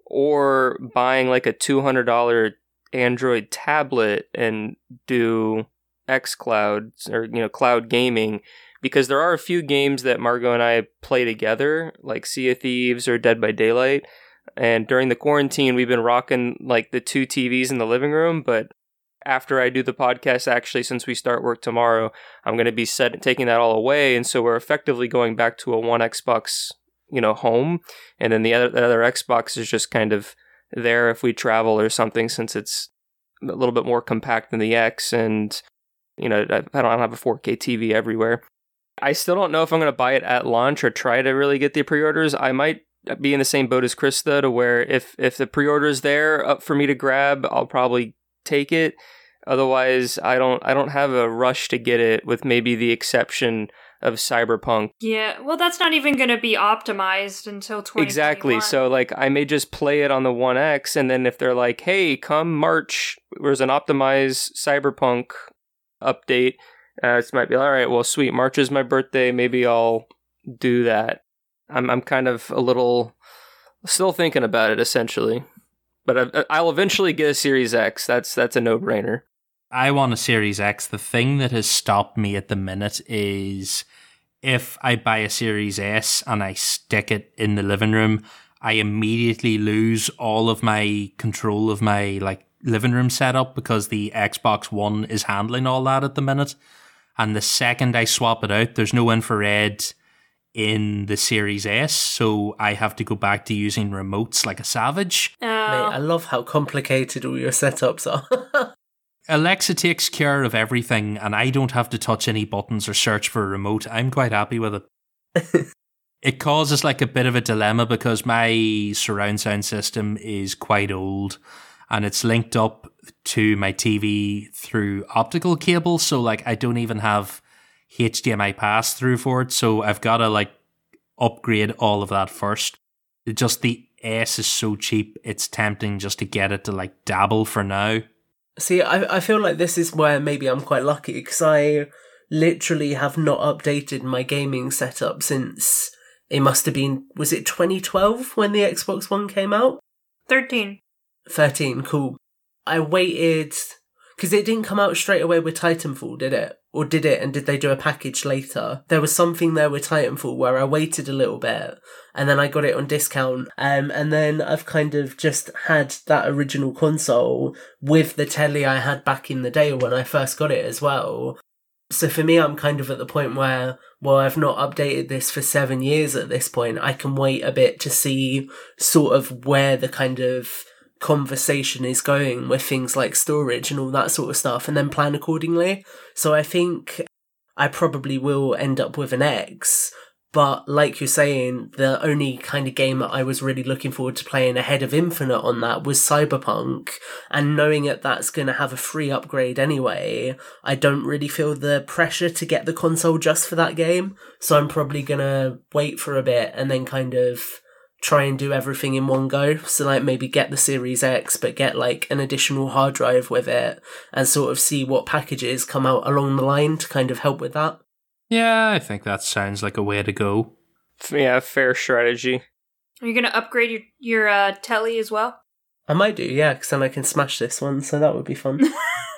S3: or buying like a two hundred dollars Android tablet and do xCloud or, you know, cloud gaming, because there are a few games that Margot and I play together, like Sea of Thieves or Dead by Daylight. And during the quarantine, we've been rocking like the two T Vs in the living room. But after I do the podcast, actually, since we start work tomorrow, I'm going to be set taking that all away. And so we're effectively going back to a one Xbox, you know, home. And then the other, the other Xbox is just kind of there if we travel or something, since it's a little bit more compact than the X. And, you know, I, I don't have a four K T V everywhere. I still don't know if I'm going to buy it at launch or try to really get the pre-orders. I might be in the same boat as Krista, to where if, if the pre-order is there up for me to grab, I'll probably take it. Otherwise, I don't I don't have a rush to get it, with maybe the exception of Cyberpunk.
S4: Yeah, well, that's not even going to be optimized until twenty twenty-one.
S3: Exactly. So, like, I may just play it on the One X, and then if they're like, hey, come March, there's an optimized Cyberpunk update, uh, it might be, all right, well, sweet, March is my birthday, maybe I'll do that. I'm I'm kind of a little still thinking about it, essentially. But I, I'll eventually get a Series X. That's that's a no-brainer.
S2: I want a Series X. The thing that has stopped me at the minute is if I buy a Series S and I stick it in the living room, I immediately lose all of my control of my like living room setup, because the Xbox One is handling all that at the minute. And the second I swap it out, there's no infrared in the Series S, so I have to go back to using remotes like a savage.
S4: Oh.
S5: Mate, I love how complicated all your setups are.
S2: Alexa takes care of everything, and I don't have to touch any buttons or search for a remote. I'm quite happy with it. It causes like a bit of a dilemma, because my surround sound system is quite old, and it's linked up to my T V through optical cable, so like I don't even have H D M I pass through for it, so I've got to like upgrade all of that first. It just the S is so cheap, it's tempting just to get it to like dabble for now.
S5: See, I I feel like this is where maybe I'm quite lucky, because I literally have not updated my gaming setup since it must have been, was it twenty twelve when the Xbox One came out?
S4: thirteen.
S5: thirteen, cool. I waited, because it didn't come out straight away with Titanfall, did it? Or did it, and did they do a package later? There was something there with Titanfall where I waited a little bit, and then I got it on discount. Um, and then I've kind of just had that original console with the telly I had back in the day when I first got it as well. So for me, I'm kind of at the point where, well, I've not updated this for seven years at this point. I can wait a bit to see sort of where the kind of conversation is going with things like storage and all that sort of stuff, and then plan accordingly. So I think I probably will end up with an X, but like you're saying, the only kind of game that I was really looking forward to playing ahead of Infinite on that was Cyberpunk, and knowing that that's going to have a free upgrade anyway, I don't really feel the pressure to get the console just for that game, so I'm probably going to wait for a bit and then kind of try and do everything in one go. So like maybe get the Series X, but get like an additional hard drive with it, and sort of see what packages come out along the line to kind of help with that.
S2: Yeah, I think that sounds like a way to go.
S3: Yeah, fair strategy.
S4: Are you going to upgrade your, your uh, telly as well?
S5: I might do, yeah, because then I can smash this one, so that would be fun.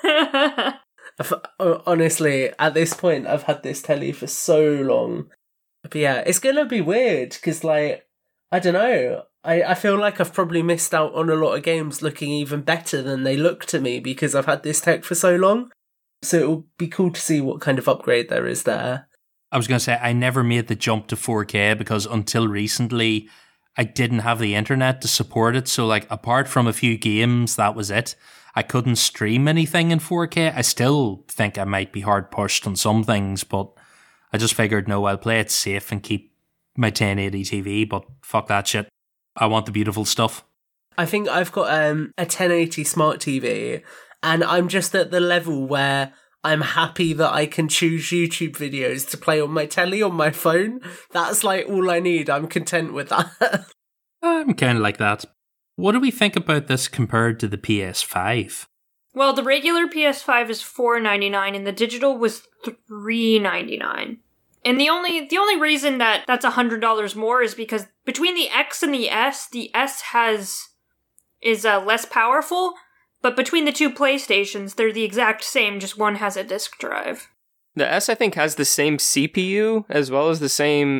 S5: I've, honestly, at this point, I've had this telly for so long. But yeah, it's going to be weird, because like, I don't know. I, I feel like I've probably missed out on a lot of games looking even better than they look to me because I've had this tech for so long. So it will be cool to see what kind of upgrade there is there.
S2: I was going to say, I never made the jump to four K because until recently, I didn't have the internet to support it. So like, apart from a few games, that was it. I couldn't stream anything in four K. I still think I might be hard pushed on some things, but I just figured, no, I'll play it safe and keep my ten eighty T V, but fuck that shit. I want the beautiful stuff.
S5: I think I've got um, a ten eighty smart T V, and I'm just at the level where I'm happy that I can choose YouTube videos to play on my telly on my phone. That's like all I need. I'm content with that.
S2: I'm kind of like that. What do we think about this compared to the P S five?
S4: Well, the regular P S five is four ninety-nine and the digital was three ninety-nine. And the only the only reason that that's one hundred dollars more is because between the X and the S, the S has is uh, less powerful, but between the two PlayStations, they're the exact same, just one has a disk drive.
S3: The S, I think, has the same C P U as well as the same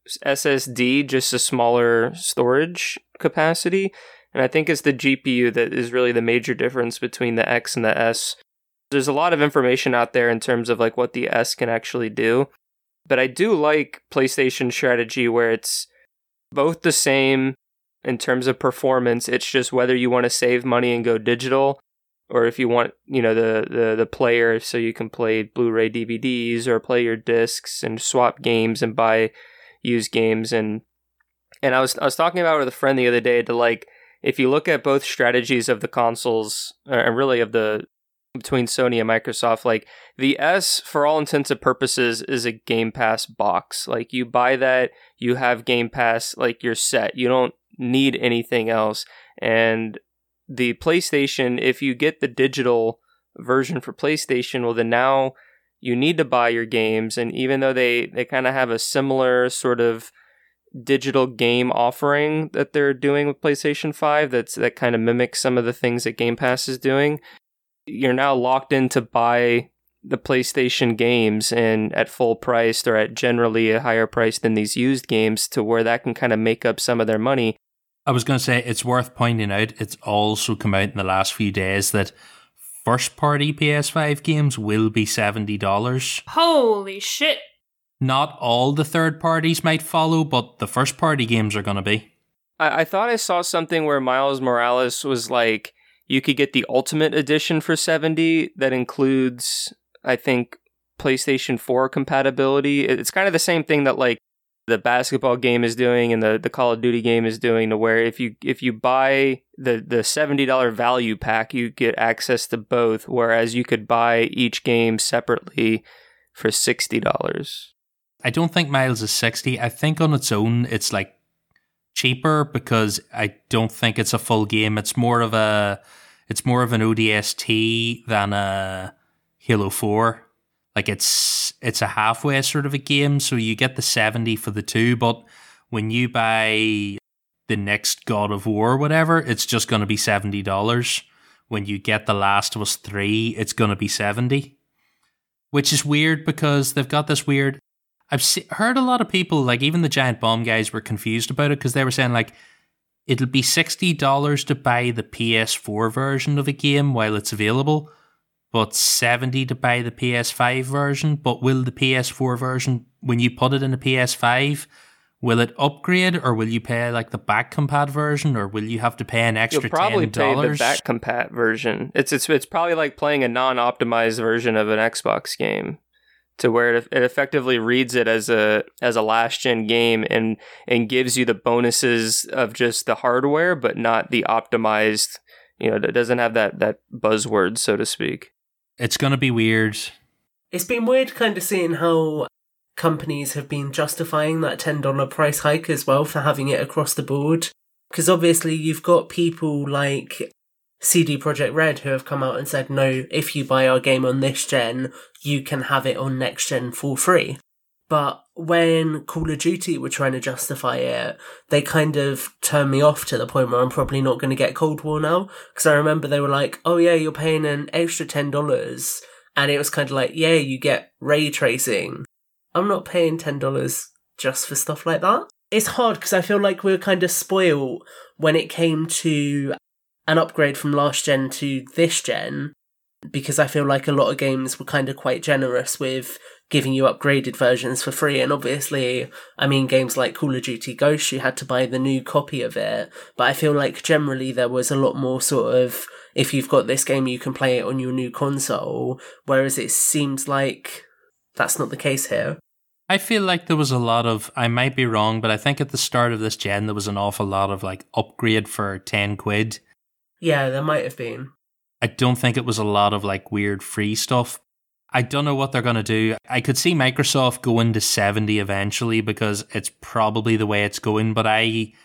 S3: S S D, just a smaller storage capacity. And I think it's the G P U that is really the major difference between the X and the S. There's a lot of information out there in terms of like what the S can actually do. But I do like PlayStation's strategy where it's both the same in terms of performance. It's just whether you want to save money and go digital, or if you want, you know, the, the, the player so you can play Blu-ray D V Ds or play your discs and swap games and buy used games. And and I was I was talking about it with a friend the other day to like, if you look at both strategies of the consoles, and really of the between Sony and Microsoft, like the S, for all intents and purposes, is a Game Pass box. Like you buy that, you have Game Pass, like you're set. You don't need anything else. And the PlayStation, if you get the digital version for PlayStation, well then now you need to buy your games. And even though they, they kind of have a similar sort of digital game offering that they're doing with PlayStation five, that's that kind of mimics some of the things that Game Pass is doing, you're now locked in to buy the PlayStation games and at full price or at generally a higher price than these used games, to where that can kind of make up some of their money.
S2: I was going to say, it's worth pointing out, it's also come out in the last few days that first-party P S five games will be seventy dollars.
S4: Holy shit.
S2: Not all the third parties might follow, but the first-party games are going to be.
S3: I-, I thought I saw something where Miles Morales was like, you could get the Ultimate Edition for seventy that includes, I think, PlayStation four compatibility. It's kind of the same thing that like the basketball game is doing and the, the Call of Duty game is doing, to where if you if you buy the, the seventy dollars value pack, you get access to both, whereas you could buy each game separately for sixty dollars.
S2: I don't think Miles is sixty. I think on its own it's like cheaper because I don't think it's a full game. It's more of a it's more of an O D S T than a Halo four. Like it's it's a halfway sort of a game, so you get the seventy for the two, but when you buy the next God of War or whatever, it's just going to be seventy dollars. When you get The Last of Us three, it's going to be seventy. Which is weird because they've got this weird... I've se- heard a lot of people, like even the Giant Bomb guys, were confused about it because they were saying like, it'll be sixty dollars to buy the P S four version of a game while it's available, but seventy dollars to buy the P S five version. But will the P S four version, when you put it in a P S five, will it upgrade, or will you pay like the back compat version, or will you have to pay an extra
S3: You'll probably
S2: ten dollars?
S3: pay the back compat version. It's it's it's probably like playing a non-optimized version of an Xbox game, to where it, it effectively reads it as a as a last gen game and and gives you the bonuses of just the hardware, but not the optimized. You know, it doesn't have that that buzzword, so to speak.
S2: It's going to be weird.
S5: It's been weird kind of seeing how companies have been justifying that ten dollars price hike as well for having it across the board. Because obviously you've got people like C D Projekt Red who have come out and said, no, if you buy our game on this gen, you can have it on next gen for free. But when Call of Duty were trying to justify it, they kind of turned me off to the point where I'm probably not going to get Cold War now. Because I remember they were like, oh yeah, you're paying an extra ten dollars. And it was kind of like, yeah, you get ray tracing. I'm not paying ten dollars just for stuff like that. It's hard because I feel like we were kind of spoiled when it came to an upgrade from last gen to this gen, because I feel like a lot of games were kind of quite generous with giving you upgraded versions for free. And obviously, I mean, games like Call of Duty Ghosts, you had to buy the new copy of it. But I feel like generally there was a lot more sort of, if you've got this game, you can play it on your new console. Whereas it seems like that's not the case here.
S2: I feel like there was a lot of, I might be wrong, but I think at the start of this gen, there was an awful lot of like upgrade for ten quid.
S5: Yeah, there might have been.
S2: I don't think it was a lot of like weird free stuff. I don't know what they're going to do. I could see Microsoft going to seventy eventually because it's probably the way it's going, but I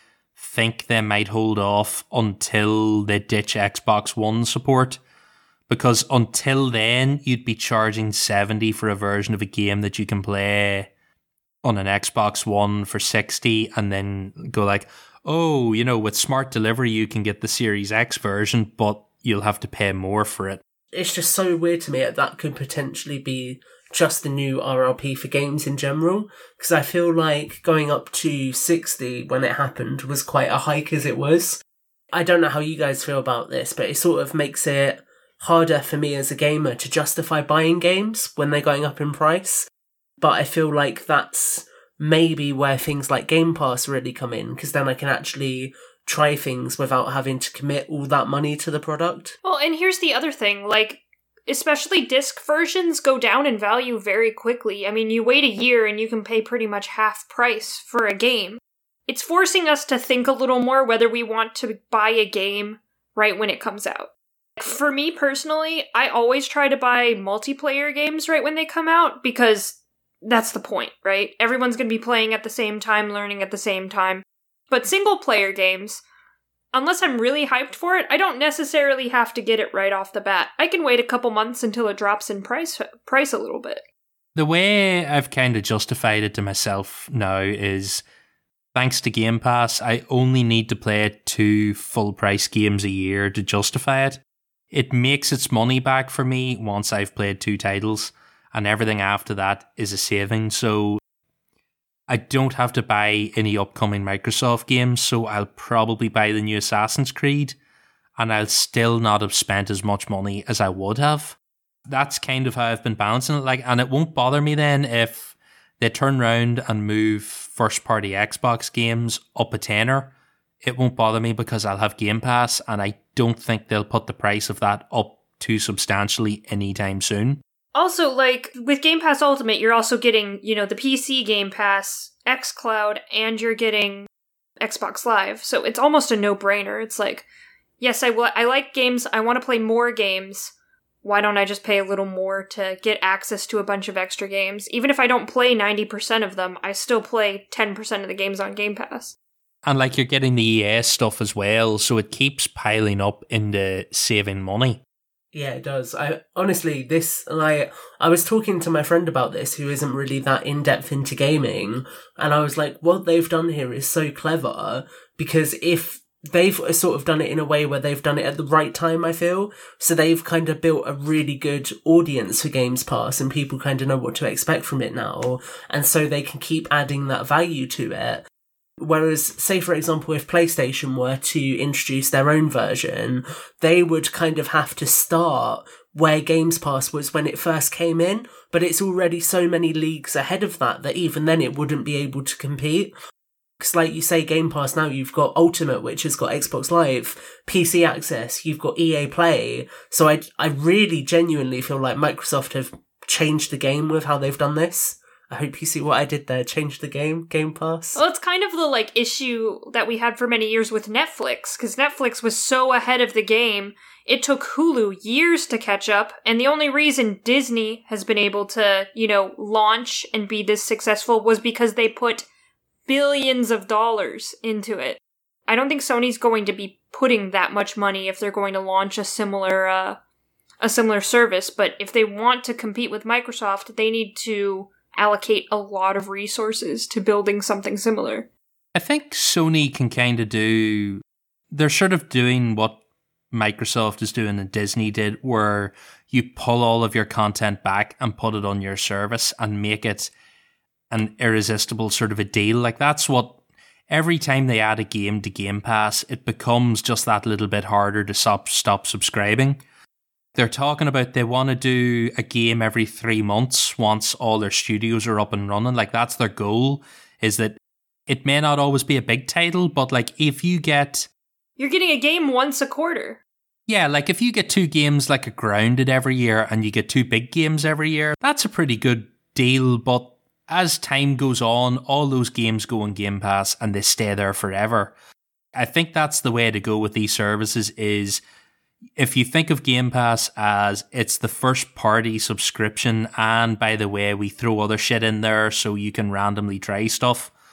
S2: think they might hold off until they ditch Xbox One support. Because until then, you'd be charging seventy for a version of a game that you can play on an Xbox One for sixty, and then go like, oh, you know, with smart delivery, you can get the Series X version, but you'll have to pay more for it.
S5: It's just so weird to me that that could potentially be just the new R L P for games in general, because I feel like going up to sixty when it happened was quite a hike as it was. I don't know how you guys feel about this, but it sort of makes it harder for me as a gamer to justify buying games when they're going up in price. But I feel like that's maybe where things like Game Pass really come in, because then I can actually try things without having to commit all that money to the product.
S4: Well, and here's the other thing, like, especially disc versions go down in value very quickly. I mean, you wait a year and you can pay pretty much half price for a game. It's forcing us to think a little more whether we want to buy a game right when it comes out. For me personally, I always try to buy multiplayer games right when they come out, because that's the point, right? Everyone's going to be playing at the same time, learning at the same time. But single player games, unless I'm really hyped for it, I don't necessarily have to get it right off the bat. I can wait a couple months until it drops in price price a little bit.
S2: The way I've kind of justified it to myself now is, thanks to Game Pass, I only need to play two full price games a year to justify it. It makes its money back for me once I've played two titles, and everything after that is a saving. So I don't have to buy any upcoming Microsoft games, so I'll probably buy the new Assassin's Creed, and I'll still not have spent as much money as I would have. That's kind of how I've been balancing it. Like, and it won't bother me then if they turn around and move first-party Xbox games up a tenner. It won't bother me because I'll have Game Pass, and I don't think they'll put the price of that up too substantially anytime soon.
S4: Also, like, with Game Pass Ultimate, you're also getting, you know, the P C Game Pass, xCloud, and you're getting Xbox Live. So it's almost a no-brainer. It's like, yes, I, w- I like games, I want to play more games. Why don't I just pay a little more to get access to a bunch of extra games? Even if I don't play ninety percent of them, I still play ten percent of the games on Game Pass.
S2: And like, you're getting the E A stuff as well, so it keeps piling up into saving money.
S5: Yeah, it does. I honestly, this, like, I was talking to my friend about this, who isn't really that in-depth into gaming, and I was like, what they've done here is so clever, because if they've sort of done it in a way where they've done it at the right time, I feel, so they've kind of built a really good audience for Games Pass, and people kind of know what to expect from it now, and so they can keep adding that value to it. Whereas, say for example, if PlayStation were to introduce their own version, they would kind of have to start where Games Pass was when it first came in, but it's already so many leagues ahead of that that even then it wouldn't be able to compete. Because like you say, Game Pass now, you've got Ultimate, which has got Xbox Live, P C access, you've got E A Play, so I, I really genuinely feel like Microsoft have changed the game with how they've done this. I hope you see what I did there. Change the game, Game Pass.
S4: Well, it's kind of the, like, issue that we had for many years with Netflix, because Netflix was so ahead of the game, it took Hulu years to catch up, and the only reason Disney has been able to, you know, launch and be this successful was because they put billions of dollars into it. I don't think Sony's going to be putting that much money if they're going to launch a similar, uh, a similar service, but if they want to compete with Microsoft, they need to allocate a lot of resources to building something similar.
S2: I think Sony can kind of do, they're sort of doing what Microsoft is doing and Disney did, where you pull all of your content back and put it on your service and make it an irresistible sort of a deal. Like, that's what, every time they add a game to Game Pass, it becomes just that little bit harder to stop, stop subscribing. They're talking about they want to do a game every three months once all their studios are up and running. Like, that's their goal, is that it may not always be a big title, but like, if you get...
S4: You're getting a game once a quarter.
S2: Yeah, like if you get two games like a Grounded every year and you get two big games every year, that's a pretty good deal. But as time goes on, all those games go on Game Pass and they stay there forever. I think that's the way to go with these services is... If you think of Game Pass as it's the first party subscription, and by the way, we throw other shit in there so you can randomly try stuff,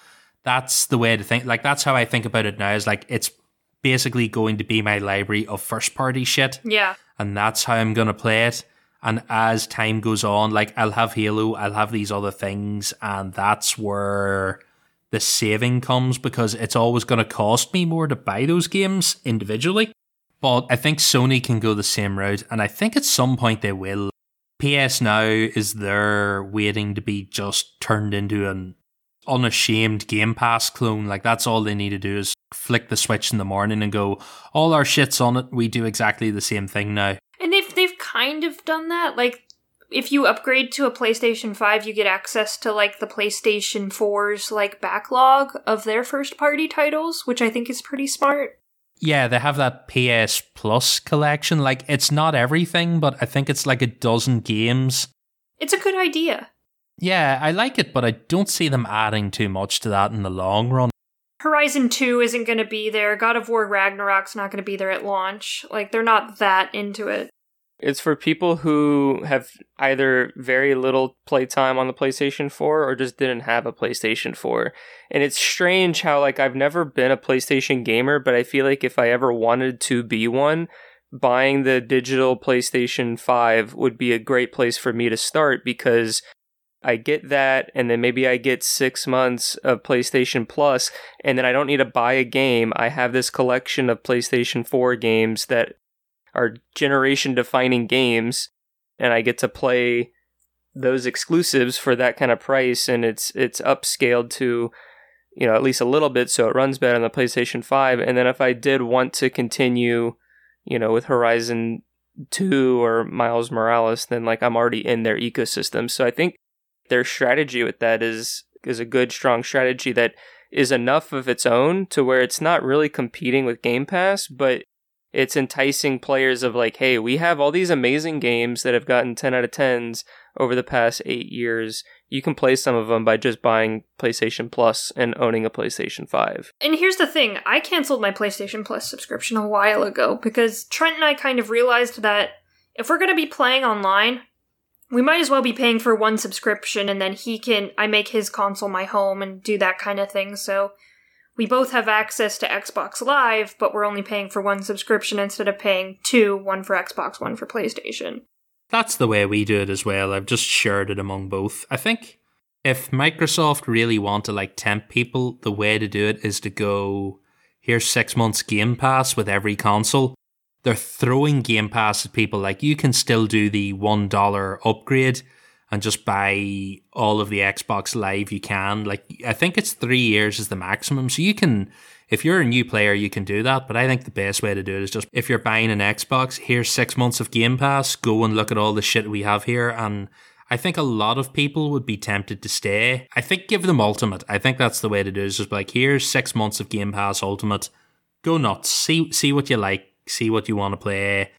S2: that's the way to think. Like, that's how I think about it now, is like, it's basically going to be my library of first party shit.
S4: Yeah.
S2: And that's how I'm going to play it. And as time goes on, like, I'll have Halo, I'll have these other things, and that's where the saving comes, because it's always going to cost me more to buy those games individually. But I think Sony can go the same route, and I think at some point they will. P S Now is there waiting to be just turned into an unashamed Game Pass clone. Like, that's all they need to do is flick the switch in the morning and go, all our shit's on it, we do exactly the same thing now.
S4: And they've they've kind of done that. Like, if you upgrade to a PlayStation five, you get access to, like, the PlayStation four's, like, backlog of their first-party titles, which I think is pretty smart.
S2: Yeah, they have that P S Plus collection. Like, it's not everything, but I think it's like a dozen games.
S4: It's a good idea.
S2: Yeah, I like it, but I don't see them adding too much to that in the long run.
S4: Horizon two isn't going to be there. God of War Ragnarok's not going to be there at launch. Like, they're not that into it.
S3: It's for people who have either very little playtime on the PlayStation four or just didn't have a PlayStation four. And it's strange how, like, I've never been a PlayStation gamer, but I feel like if I ever wanted to be one, buying the digital PlayStation five would be a great place for me to start, because I get that, and then maybe I get six months of PlayStation Plus, and then I don't need to buy a game. I have this collection of PlayStation four games that are generation-defining games, and I get to play those exclusives for that kind of price, and it's it's upscaled to, you know, at least a little bit, so it runs better on the PlayStation five. And then if I did want to continue, you know, with Horizon two or Miles Morales, then, like, I'm already in their ecosystem. So I think their strategy with that is is a good, strong strategy that is enough of its own to where it's not really competing with Game Pass, but it's enticing players of, like, hey, we have all these amazing games that have gotten ten out of tens over the past eight years. You can play some of them by just buying PlayStation Plus and owning a PlayStation five.
S4: And here's the thing, I canceled my PlayStation Plus subscription a while ago because Trent and I kind of realized that if we're going to be playing online, we might as well be paying for one subscription, and then he can, I make his console my home and do that kind of thing, so we both have access to Xbox Live, but we're only paying for one subscription instead of paying two, one for Xbox, one for PlayStation.
S2: That's the way we do it as well. I've just shared it among both. I think if Microsoft really want to, like, tempt people, the way to do it is to go, here's six months Game Pass with every console. They're throwing Game Pass at people, like, you can still do the one dollar upgrade and just buy all of the Xbox Live you can. Like, I think it's three years is the maximum. So you can, if you're a new player, you can do that. But I think the best way to do it is just, if you're buying an Xbox, here's six months of Game Pass, go and look at all the shit we have here. And I think a lot of people would be tempted to stay. I think give them Ultimate. I think that's the way to do it, is just like, here's six months of Game Pass Ultimate. Go nuts. See, see what you like. See what you want to play.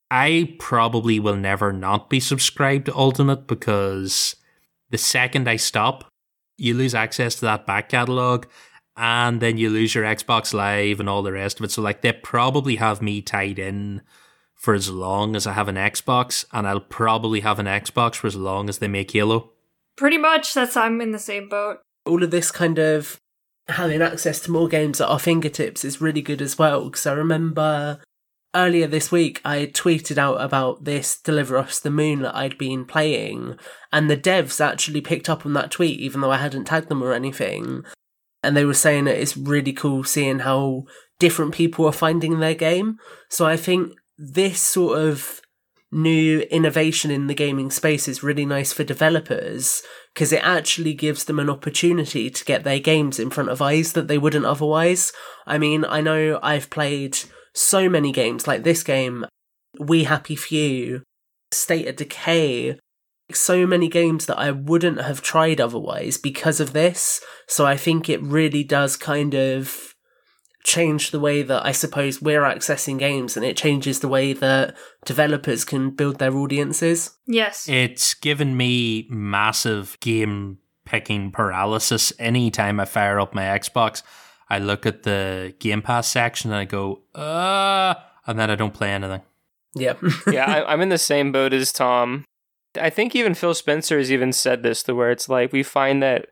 S2: I probably will never not be subscribed to Ultimate, because the second I stop, you lose access to that back catalogue, and then you lose your Xbox Live and all the rest of it. So, like, they probably have me tied in for as long as I have an Xbox, and I'll probably have an Xbox for as long as they make Halo.
S4: Pretty much, that's I'm in the same boat.
S5: All of this kind of having access to more games at our fingertips is really good as well, because I remember earlier this week, I tweeted out about this Deliver Us the Moon that I'd been playing, and the devs actually picked up on that tweet, even though I hadn't tagged them or anything. And they were saying that it's really cool seeing how different people are finding their game. So I think this sort of new innovation in the gaming space is really nice for developers, because it actually gives them an opportunity to get their games in front of eyes that they wouldn't otherwise. I mean, I know I've played so many games like this game, We Happy Few, State of Decay, so many games that I wouldn't have tried otherwise because of this. So I think it really does kind of change the way that I suppose we're accessing games, and it changes the way that developers can build their audiences.
S4: Yes.
S2: It's given me massive game picking paralysis. Anytime I fire up my Xbox, I look at the Game Pass section and I go, uh, and then I don't play anything.
S5: Yeah.
S3: yeah, I, I'm in the same boat as Tom. I think even Phil Spencer has even said this, to where it's like, we find that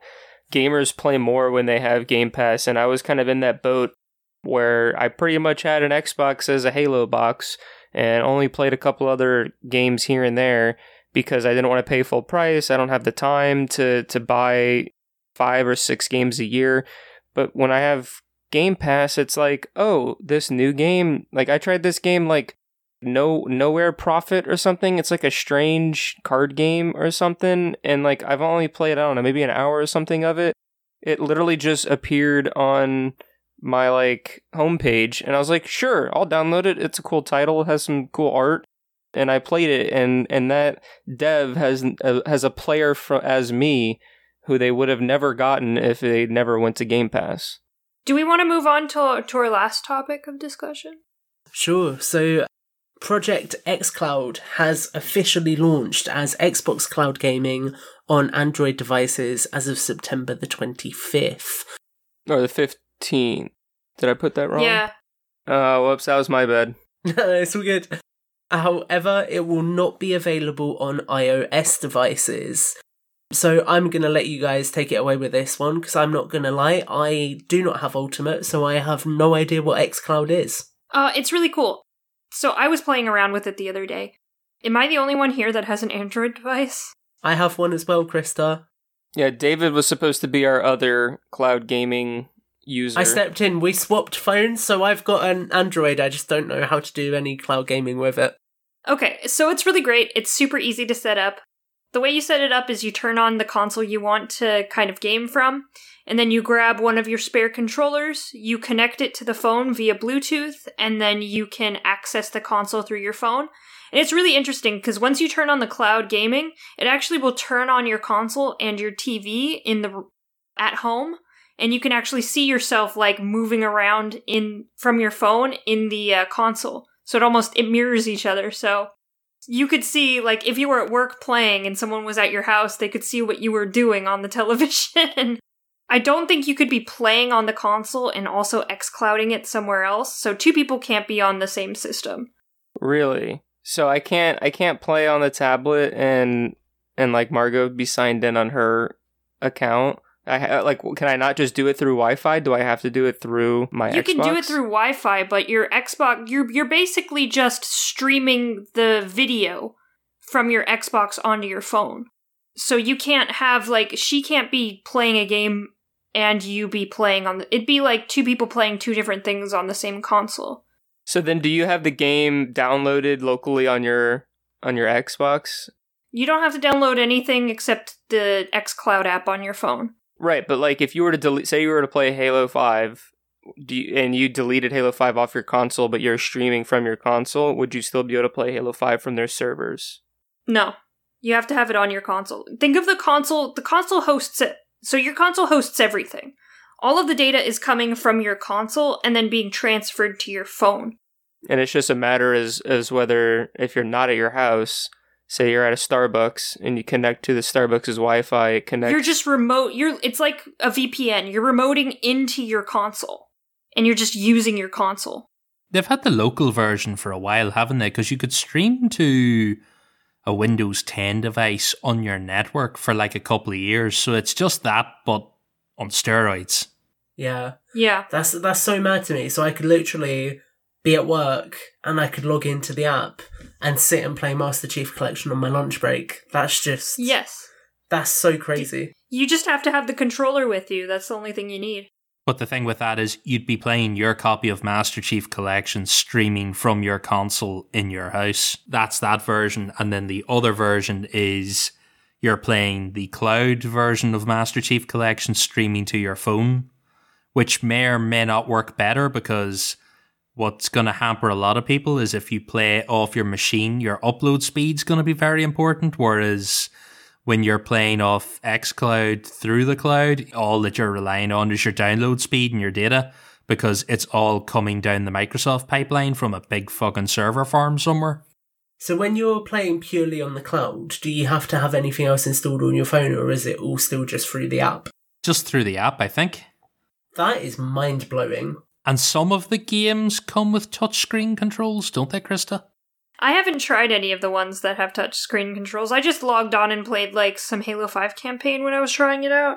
S3: gamers play more when they have Game Pass, and I was kind of in that boat where I pretty much had an Xbox as a Halo box and only played a couple other games here and there because I didn't want to pay full price. I don't have the time to, to buy five or six games a year. But when I have Game Pass, it's like, oh, this new game, like I tried this game like no Nowhere Prophet or something. It's like a strange card game or something, and like I've only played, I don't know, maybe an hour or something of it. It literally just appeared on my like homepage, and I was like, sure, I'll download it. It's a cool title, it has some cool art, and I played it, and and that dev has uh, has a player fr- as me who they would have never gotten if they never went to Game Pass.
S4: Do we want to move on to, to our last topic of discussion?
S5: Sure. So Project xCloud has officially launched as Xbox Cloud Gaming on Android devices as of September the twenty-fifth.
S3: Or the fifteenth. Did I put that wrong?
S4: Yeah.
S3: Oh, uh, whoops, that was my bad.
S5: No, it's all good. However, it will not be available on iOS devices. So I'm going to let you guys take it away with this one, because I'm not going to lie, I do not have Ultimate, so I have no idea what xCloud is.
S4: Uh, it's really cool. So I was playing around with it the other day. Am I the only one here that has an Android device?
S5: I have one as well, Krista.
S3: Yeah, David was supposed to be our other cloud gaming user.
S5: I stepped in, we swapped phones, so I've got an Android, I just don't know how to do any cloud gaming with it.
S4: Okay, so it's really great. It's super easy to set up. The way you set it up is you turn on the console you want to kind of game from, and then you grab one of your spare controllers, you connect it to the phone via Bluetooth, and then you can access the console through your phone. And it's really interesting because once you turn on the cloud gaming, it actually will turn on your console and your T V in the at home, and you can actually see yourself like moving around in from your phone in the uh, console. So it almost it mirrors each other. So you could see, like, if you were at work playing and someone was at your house, they could see what you were doing on the television. I don't think you could be playing on the console and also xClouding it somewhere else, so two people can't be on the same system.
S3: Really? So I can't I can't play on the tablet and and like Margot be signed in on her account? I ha- like can I not just do it through Wi-Fi? Do I have to do it through my
S4: you
S3: Xbox?
S4: You can do it through Wi-Fi, but your Xbox you're you're basically just streaming the video from your Xbox onto your phone. So you can't have like she can't be playing a game and you be playing on the, it'd be like two people playing two different things on the same console.
S3: So then do you have the game downloaded locally on your on your Xbox?
S4: You don't have to download anything except the xCloud app on your phone.
S3: Right, but like if you were to delete, say you were to play Halo five, do you, and you deleted Halo five off your console, but you're streaming from your console, would you still be able to play Halo five from their servers?
S4: No, you have to have it on your console. Think of the console, the console hosts it. So your console hosts everything. All of the data is coming from your console and then being transferred to your phone.
S3: And it's just a matter as, as whether, if you're not at your house, say you're at a Starbucks and you connect to the Starbucks' Wi-Fi, it connects...
S4: You're just remote. You're. It's like a V P N. You're remoting into your console. And you're just using your console.
S2: They've had the local version for a while, haven't they? Because you could stream to a Windows ten device on your network for like a couple of years. So it's just that, but on steroids.
S5: Yeah.
S4: Yeah.
S5: That's that's so mad to me. So I could literally be at work and I could log into the app and sit and play Master Chief Collection on my lunch break. That's just...
S4: Yes.
S5: That's so crazy.
S4: You just have to have the controller with you. That's the only thing you need.
S2: But the thing with that is you'd be playing your copy of Master Chief Collection streaming from your console in your house. That's that version. And then the other version is you're playing the cloud version of Master Chief Collection streaming to your phone, which may or may not work better because what's going to hamper a lot of people is if you play off your machine, your upload speed's going to be very important, whereas when you're playing off xCloud through the cloud, all that you're relying on is your download speed and your data because it's all coming down the Microsoft pipeline from a big fucking server farm somewhere.
S5: So when you're playing purely on the cloud, do you have to have anything else installed on your phone or is it all still just through the app?
S2: Just through the app, I think.
S5: That is mind-blowing.
S2: And some of the games come with touchscreen controls, don't they, Krista?
S4: I haven't tried any of the ones that have touchscreen controls. I just logged on and played like some Halo five campaign when I was trying it out.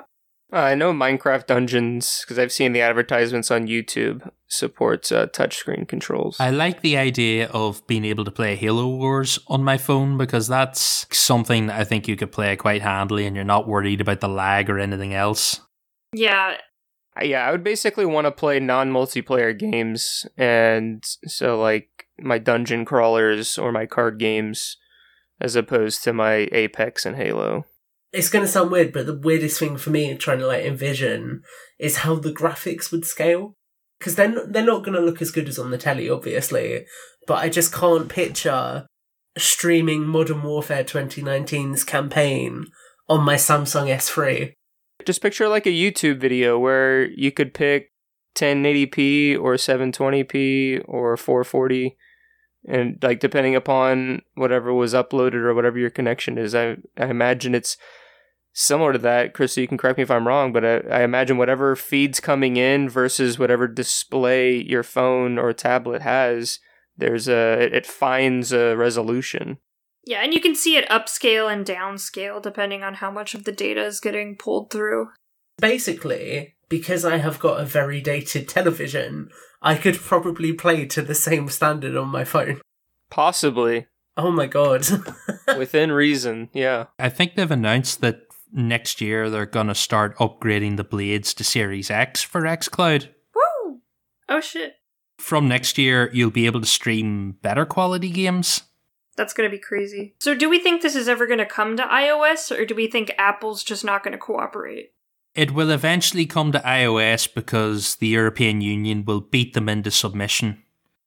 S3: Uh, I know Minecraft Dungeons, because I've seen the advertisements on YouTube, supports uh, touchscreen controls.
S2: I like the idea of being able to play Halo Wars on my phone, because that's something I think you could play quite handily and you're not worried about the lag or anything else.
S4: Yeah.
S3: Yeah, I would basically want to play non-multiplayer games, and so like my dungeon crawlers or my card games, as opposed to my Apex and Halo.
S5: It's going to sound weird, but the weirdest thing for me trying to like envision is how the graphics would scale. Because they're, they're not going to look as good as on the telly, obviously, but I just can't picture streaming Modern Warfare twenty nineteen's campaign on my Samsung S three.
S3: Just picture like a YouTube video where you could pick ten eighty p or seven twenty p or four forty, and like depending upon whatever was uploaded or whatever your connection is. I, I imagine it's similar to that. Chris, so you can correct me if I'm wrong, but I, I imagine whatever feeds coming in versus whatever display your phone or tablet has, there's a it, it finds a resolution.
S4: Yeah, and you can see it upscale and downscale depending on how much of the data is getting pulled through.
S5: Basically, because I have got a very dated television, I could probably play to the same standard on my phone.
S3: Possibly.
S5: Oh my god.
S3: Within reason, yeah.
S2: I think they've announced that next year they're going to start upgrading the blades to Series X for xCloud.
S4: Woo! Oh shit.
S2: From next year, you'll be able to stream better quality games.
S4: That's going to be crazy. So do we think this is ever going to come to iOS, or do we think Apple's just not going to cooperate?
S2: It will eventually come to iOS because the European Union will beat them into submission.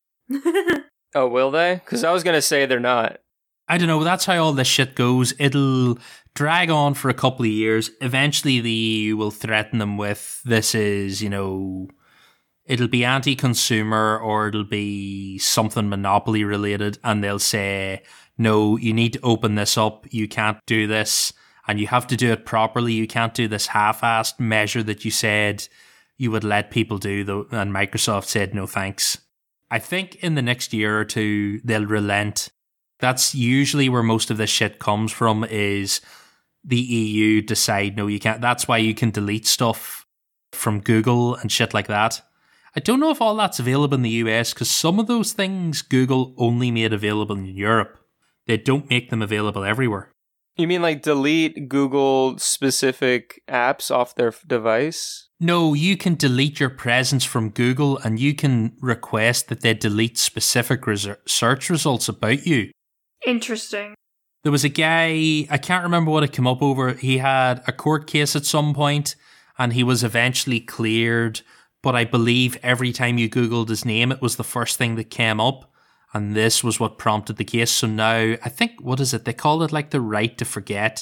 S3: Oh, will they? Because I was going to say they're not.
S2: I don't know, that's how all this shit goes. It'll drag on for a couple of years. Eventually the E U will threaten them with, this is, you know, it'll be anti-consumer or it'll be something monopoly related, and they'll say, no, you need to open this up, you can't do this, and you have to do it properly. You can't do this half-assed measure that you said you would let people do, though, and Microsoft said no thanks. I think in the next year or two, they'll relent. That's usually where most of this shit comes from, is the E U decide, no, you can't. That's why you can delete stuff from Google and shit like that. I don't know if all that's available in the U S, because some of those things Google only made available in Europe. They don't make them available everywhere.
S3: You mean like delete Google-specific apps off their device?
S2: No, you can delete your presence from Google, and you can request that they delete specific res- search results about you.
S4: Interesting.
S2: There was a guy, I can't remember what it came up over. He had a court case at some point, and he was eventually cleared. But I believe every time you Googled his name, it was the first thing that came up. And this was what prompted the case. So now, I think, what is it? They call it like the right to forget.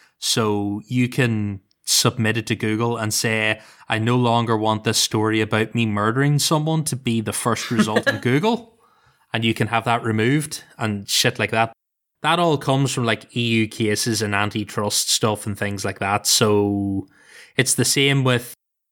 S2: So you can submit it to Google and say, I no longer want this story about me murdering someone to be the first result in Google. And you can have that removed and shit like that. That all comes from like E U cases and antitrust stuff and things like that. So it's the same with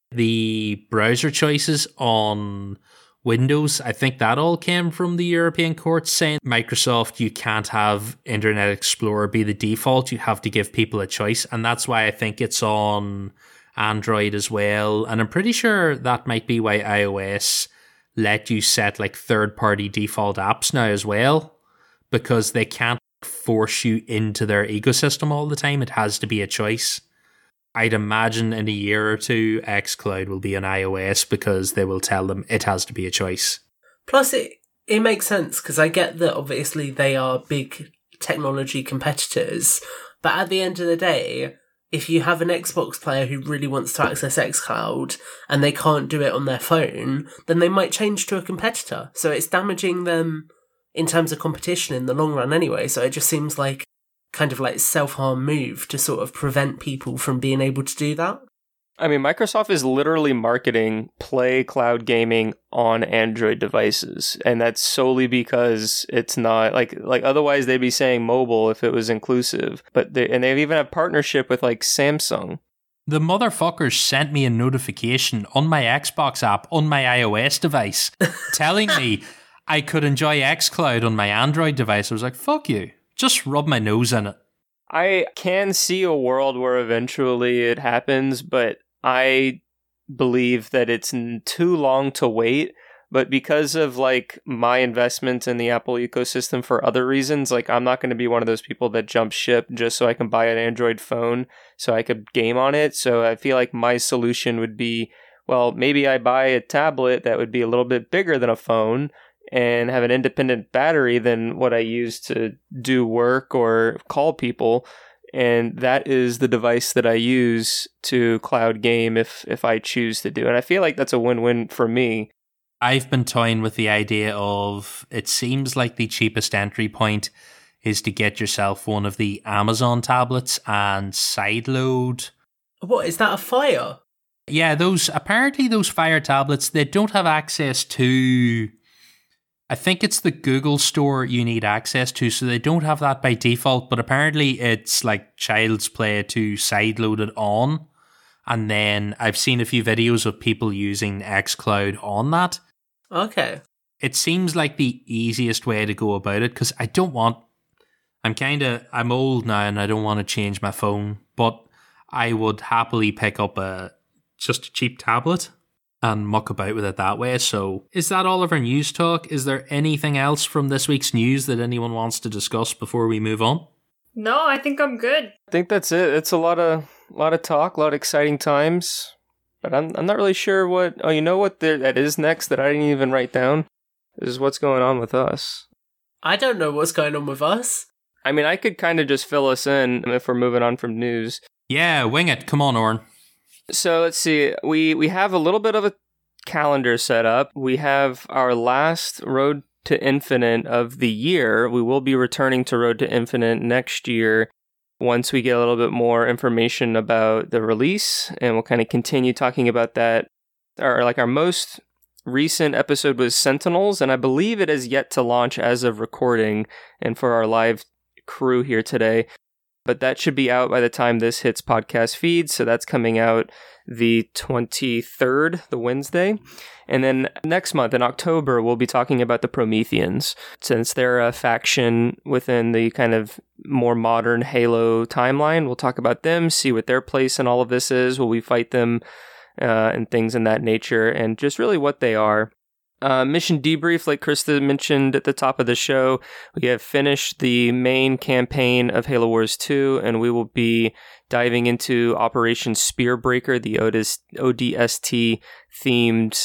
S2: the browser choices on Windows. I think that all came from the European courts saying, Microsoft, you can't have Internet Explorer be the default. You have to give people a choice. And that's why I think it's on Android as well. And I'm pretty sure that might be why iOS let you set like third-party default apps now as well, because they can't force you into their ecosystem all the time. It has to be a choice. I'd imagine in a year or two, xCloud will be on iOS because they will tell them it has to be a choice.
S5: Plus, it, it makes sense, because I get that obviously they are big technology competitors, but at the end of the day, if you have an Xbox player who really wants to access xCloud and they can't do it on their phone, then they might change to a competitor. So it's damaging them in terms of competition in the long run anyway, so it just seems like kind of like self-harm move to sort of prevent people from being able to do that.
S3: I mean, Microsoft is literally marketing Play cloud gaming on Android devices, and that's solely because it's not like like otherwise they'd be saying mobile if it was inclusive. But they, and they even have partnership with like Samsung.
S2: The motherfuckers sent me a notification on my Xbox app on my iOS device telling me I could enjoy xCloud on my Android device. I was like, fuck you. Just rub my nose in it.
S3: I can see a world where eventually it happens, but I believe that it's n- too long to wait. But because of like my investment in the Apple ecosystem for other reasons, like I'm not going to be one of those people that jump ship just so I can buy an Android phone so I could game on it. So I feel like my solution would be, well, maybe I buy a tablet that would be a little bit bigger than a phone and have an independent battery than what I use to do work or call people. And that is the device that I use to cloud game if, if I choose to do it. And I feel like that's a win-win for me.
S2: I've been toying with the idea of, it seems like the cheapest entry point is to get yourself one of the Amazon tablets and sideload.
S5: What, is that a Fire?
S2: Yeah, those, apparently those Fire tablets, they don't have access to, I think it's the Google Store you need access to, so they don't have that by default, but apparently it's like child's play to sideload it on. And then I've seen a few videos of people using xCloud on that.
S5: Okay.
S2: It seems like the easiest way to go about it, because I don't want, I'm kind of, I'm old now and I don't want to change my phone, but I would happily pick up a just a cheap tablet and muck about with it that way. So is that all of our news talk? Is there anything else from this week's news that anyone wants to discuss before we move on?
S4: No, I think I'm good.
S3: I think that's it. It's a lot of a lot of talk, a lot of exciting times. But I'm I'm not really sure what... Oh, you know what there, that is next that I didn't even write down? Is what's going on with us.
S5: I don't know what's going on with us.
S3: I mean, I could kind of just fill us in if we're moving on from news.
S2: Yeah, wing it. Come on, Oren.
S3: So let's see. We, we have a little bit of a calendar set up. We have our last Road to Infinite of the year. We will be returning to Road to Infinite next year once we get a little bit more information about the release, and we'll kind of continue talking about that. Our like our most recent episode was Sentinels, and I believe it is yet to launch as of recording and for our live crew here today. But that should be out by the time this hits podcast feed, so that's coming out the twenty-third, the Wednesday. And then next month, in October, we'll be talking about the Prometheans, since they're a faction within the kind of more modern Halo timeline. We'll talk about them, see what their place in all of this is, will we fight them, uh, and things in that nature, and just really what they are. Uh, mission debrief, like Krista mentioned at the top of the show, we have finished the main campaign of Halo Wars two, and we will be diving into Operation Spearbreaker, the O D S T themed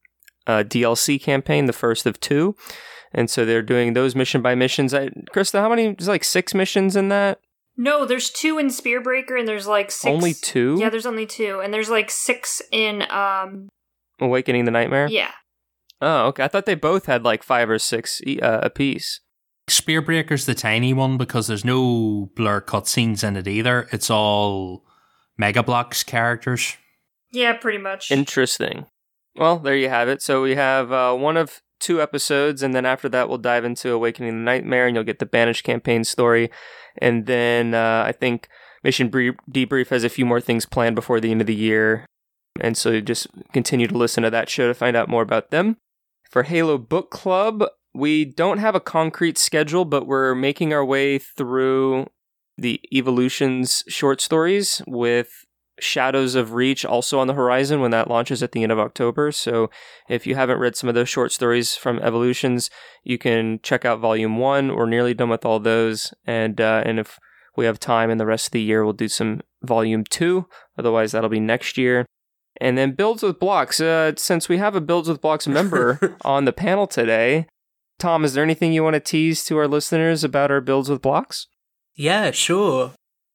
S3: uh, D L C campaign, the first of two. And so they're doing those mission by missions. I, Krista, how many? There's like six missions in that?
S4: No, there's two in Spearbreaker, and there's like six.
S3: Only two?
S4: Yeah, there's only two, and there's like six in um.
S3: Awakening the Nightmare?
S4: Yeah.
S3: Oh, okay. I thought they both had like five or six uh, apiece.
S2: Spearbreaker's the tiny one because there's no blur cutscenes in it either. It's all Mega Bloks characters.
S4: Yeah, pretty much.
S3: Interesting. Well, there you have it. So we have uh, one of two episodes, and then after that we'll dive into Awakening the Nightmare, and you'll get the Banished campaign story. And then uh, I think Mission Bre- Debrief has a few more things planned before the end of the year. And so just continue to listen to that show to find out more about them. For Halo Book Club, we don't have a concrete schedule, but we're making our way through the Evolutions short stories with Shadows of Reach also on the horizon when that launches at the end of October. So if you haven't read some of those short stories from Evolutions, you can check out Volume one. We're nearly done with all those. And, uh, and if we have time in the rest of the year, we'll do some Volume two. Otherwise, that'll be next year. And then Builds with Blocks. Uh, since we have a Builds with Blocks member on the panel today, Tom, is there anything you want to tease to our listeners about our Builds with Blocks?
S5: Yeah, sure.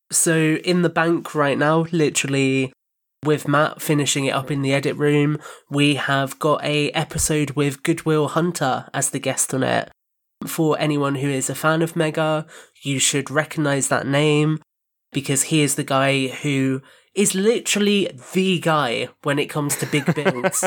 S5: So in the bank right now, literally with Matt finishing it up in the edit room, we have got a episode with Goodwill Hunter as the guest on it. For anyone who is a fan of Mega, you should recognise that name because he is the guy who is literally the guy when it comes to big builds.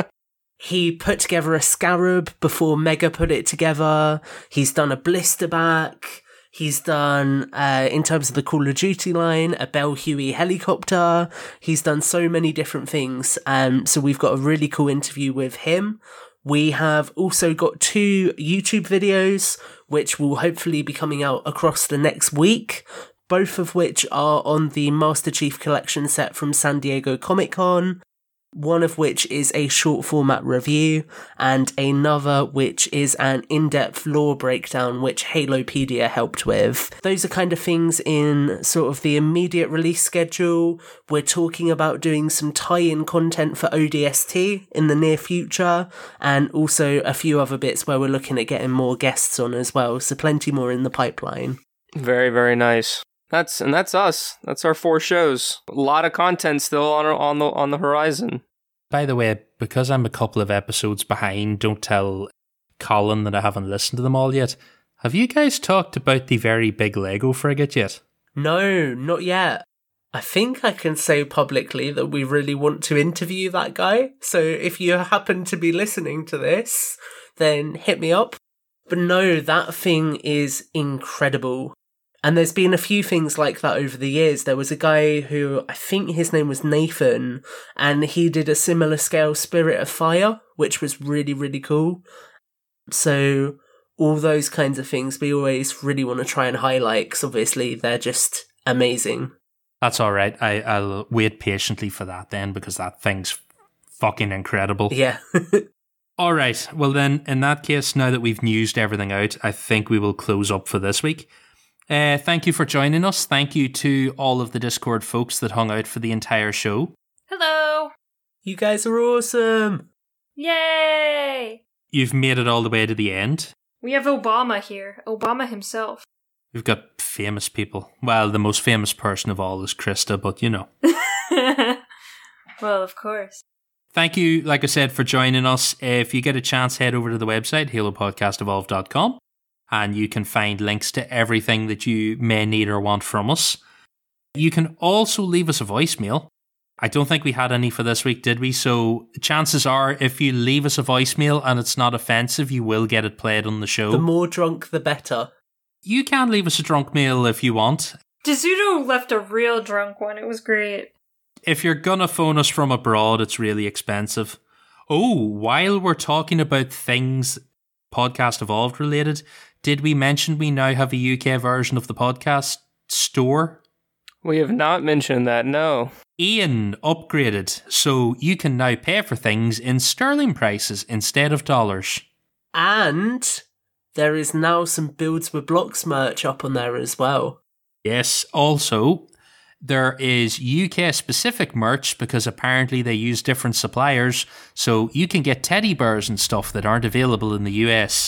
S5: He put together a Scarab before Mega put it together. He's done a Blisterback. He's done, uh, in terms of the Call of Duty line, a Bell Huey helicopter. He's done so many different things. Um, so we've got a really cool interview with him. We have also got two YouTube videos, which will hopefully be coming out across the next week. both of which are on the Master Chief Collection set from San Diego Comic-Con, one of which is a short format review, and another which is an in-depth lore breakdown which Halopedia helped with. Those are kind of things in sort of the immediate release schedule. We're talking about doing some tie-in content for O D S T in the near future, and also a few other bits where we're looking at getting more guests on as well, so plenty more in the pipeline.
S3: Very, very nice. That's and that's us. That's our four shows. A lot of content still on on the on the horizon.
S2: By the way, because I'm a couple of episodes behind, don't tell Colin that I haven't listened to them all yet. Have you guys talked about the very big Lego frigate yet?
S5: No, not yet. I think I can say publicly that we really want to interview that guy. So if you happen to be listening to this, then hit me up. But no, that thing is incredible. And there's been a few things like that over the years. There was a guy who, I think his name was Nathan, and he did a similar scale Spirit of Fire, which was really, really cool. So all those kinds of things we always really want to try and highlight, because obviously they're just amazing.
S2: That's all right. I, I'll wait patiently for that then, because that thing's fucking incredible.
S5: Yeah.
S2: All right. Well then, in that case, now that we've newsed everything out, I think we will close up for this week. Uh, thank you for joining us. Thank you to all of the Discord folks that hung out for the entire show.
S4: Hello.
S5: You guys are awesome.
S4: Yay.
S2: You've made it all the way to the end.
S4: We have Obama here. Obama himself.
S2: We've got famous people. Well, the most famous person of all is Krista, but you know.
S4: Well, of course.
S2: Thank you, like I said, for joining us. If you get a chance, head over to the website, halo podcast evolved dot com. And you can find links to everything that you may need or want from us. You can also leave us a voicemail. I don't think we had any for this week, did we? So chances are, if you leave us a voicemail and it's not offensive, you will get it played on the show.
S5: The more drunk, the better.
S2: You can leave us a drunk mail if you want.
S4: Dezudo left a real drunk one. It was great.
S2: If you're gonna phone us from abroad, it's really expensive. Oh, while we're talking about things Podcast Evolved related, did we mention we now have a U K version of the podcast store?
S3: We have not mentioned that, no.
S2: Ian upgraded, so you can now pay for things in sterling prices instead of dollars.
S5: And there is now some Builds with Blocks merch up on there as well.
S2: Yes, also, there is U K-specific merch because apparently they use different suppliers, so you can get teddy bears and stuff that aren't available in the U S.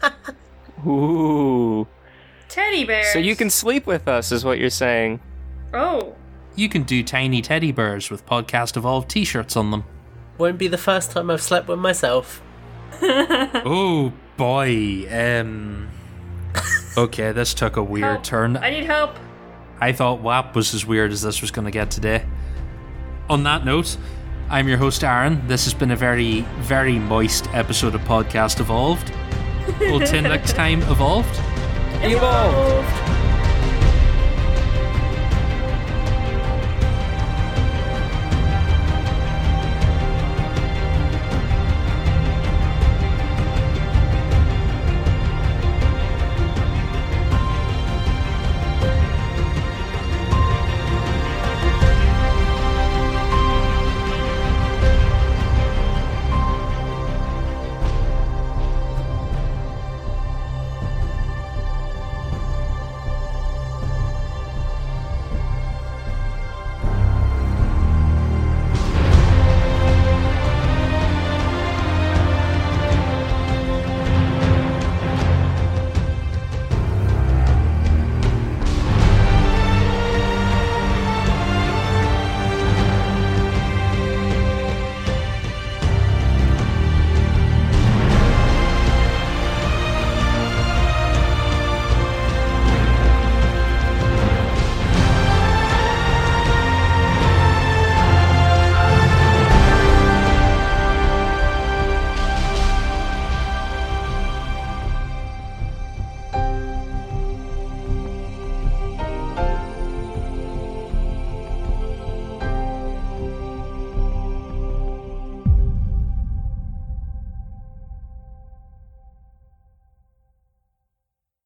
S3: Ooh.
S4: Teddy bears.
S3: So you can sleep with us, is what you're saying.
S4: Oh.
S2: You can do tiny teddy bears with Podcast Evolved t-shirts on them.
S5: Won't be the first time I've slept with myself.
S2: Oh boy. Um. Okay, this took a weird
S4: Help.
S2: turn.
S4: I need help.
S2: I thought W A P was as weird as this was going to get today. On that note, I'm your host Aaron. This has been a very, very moist episode of Podcast Evolved. Until next time, Evolved.
S3: Evolved!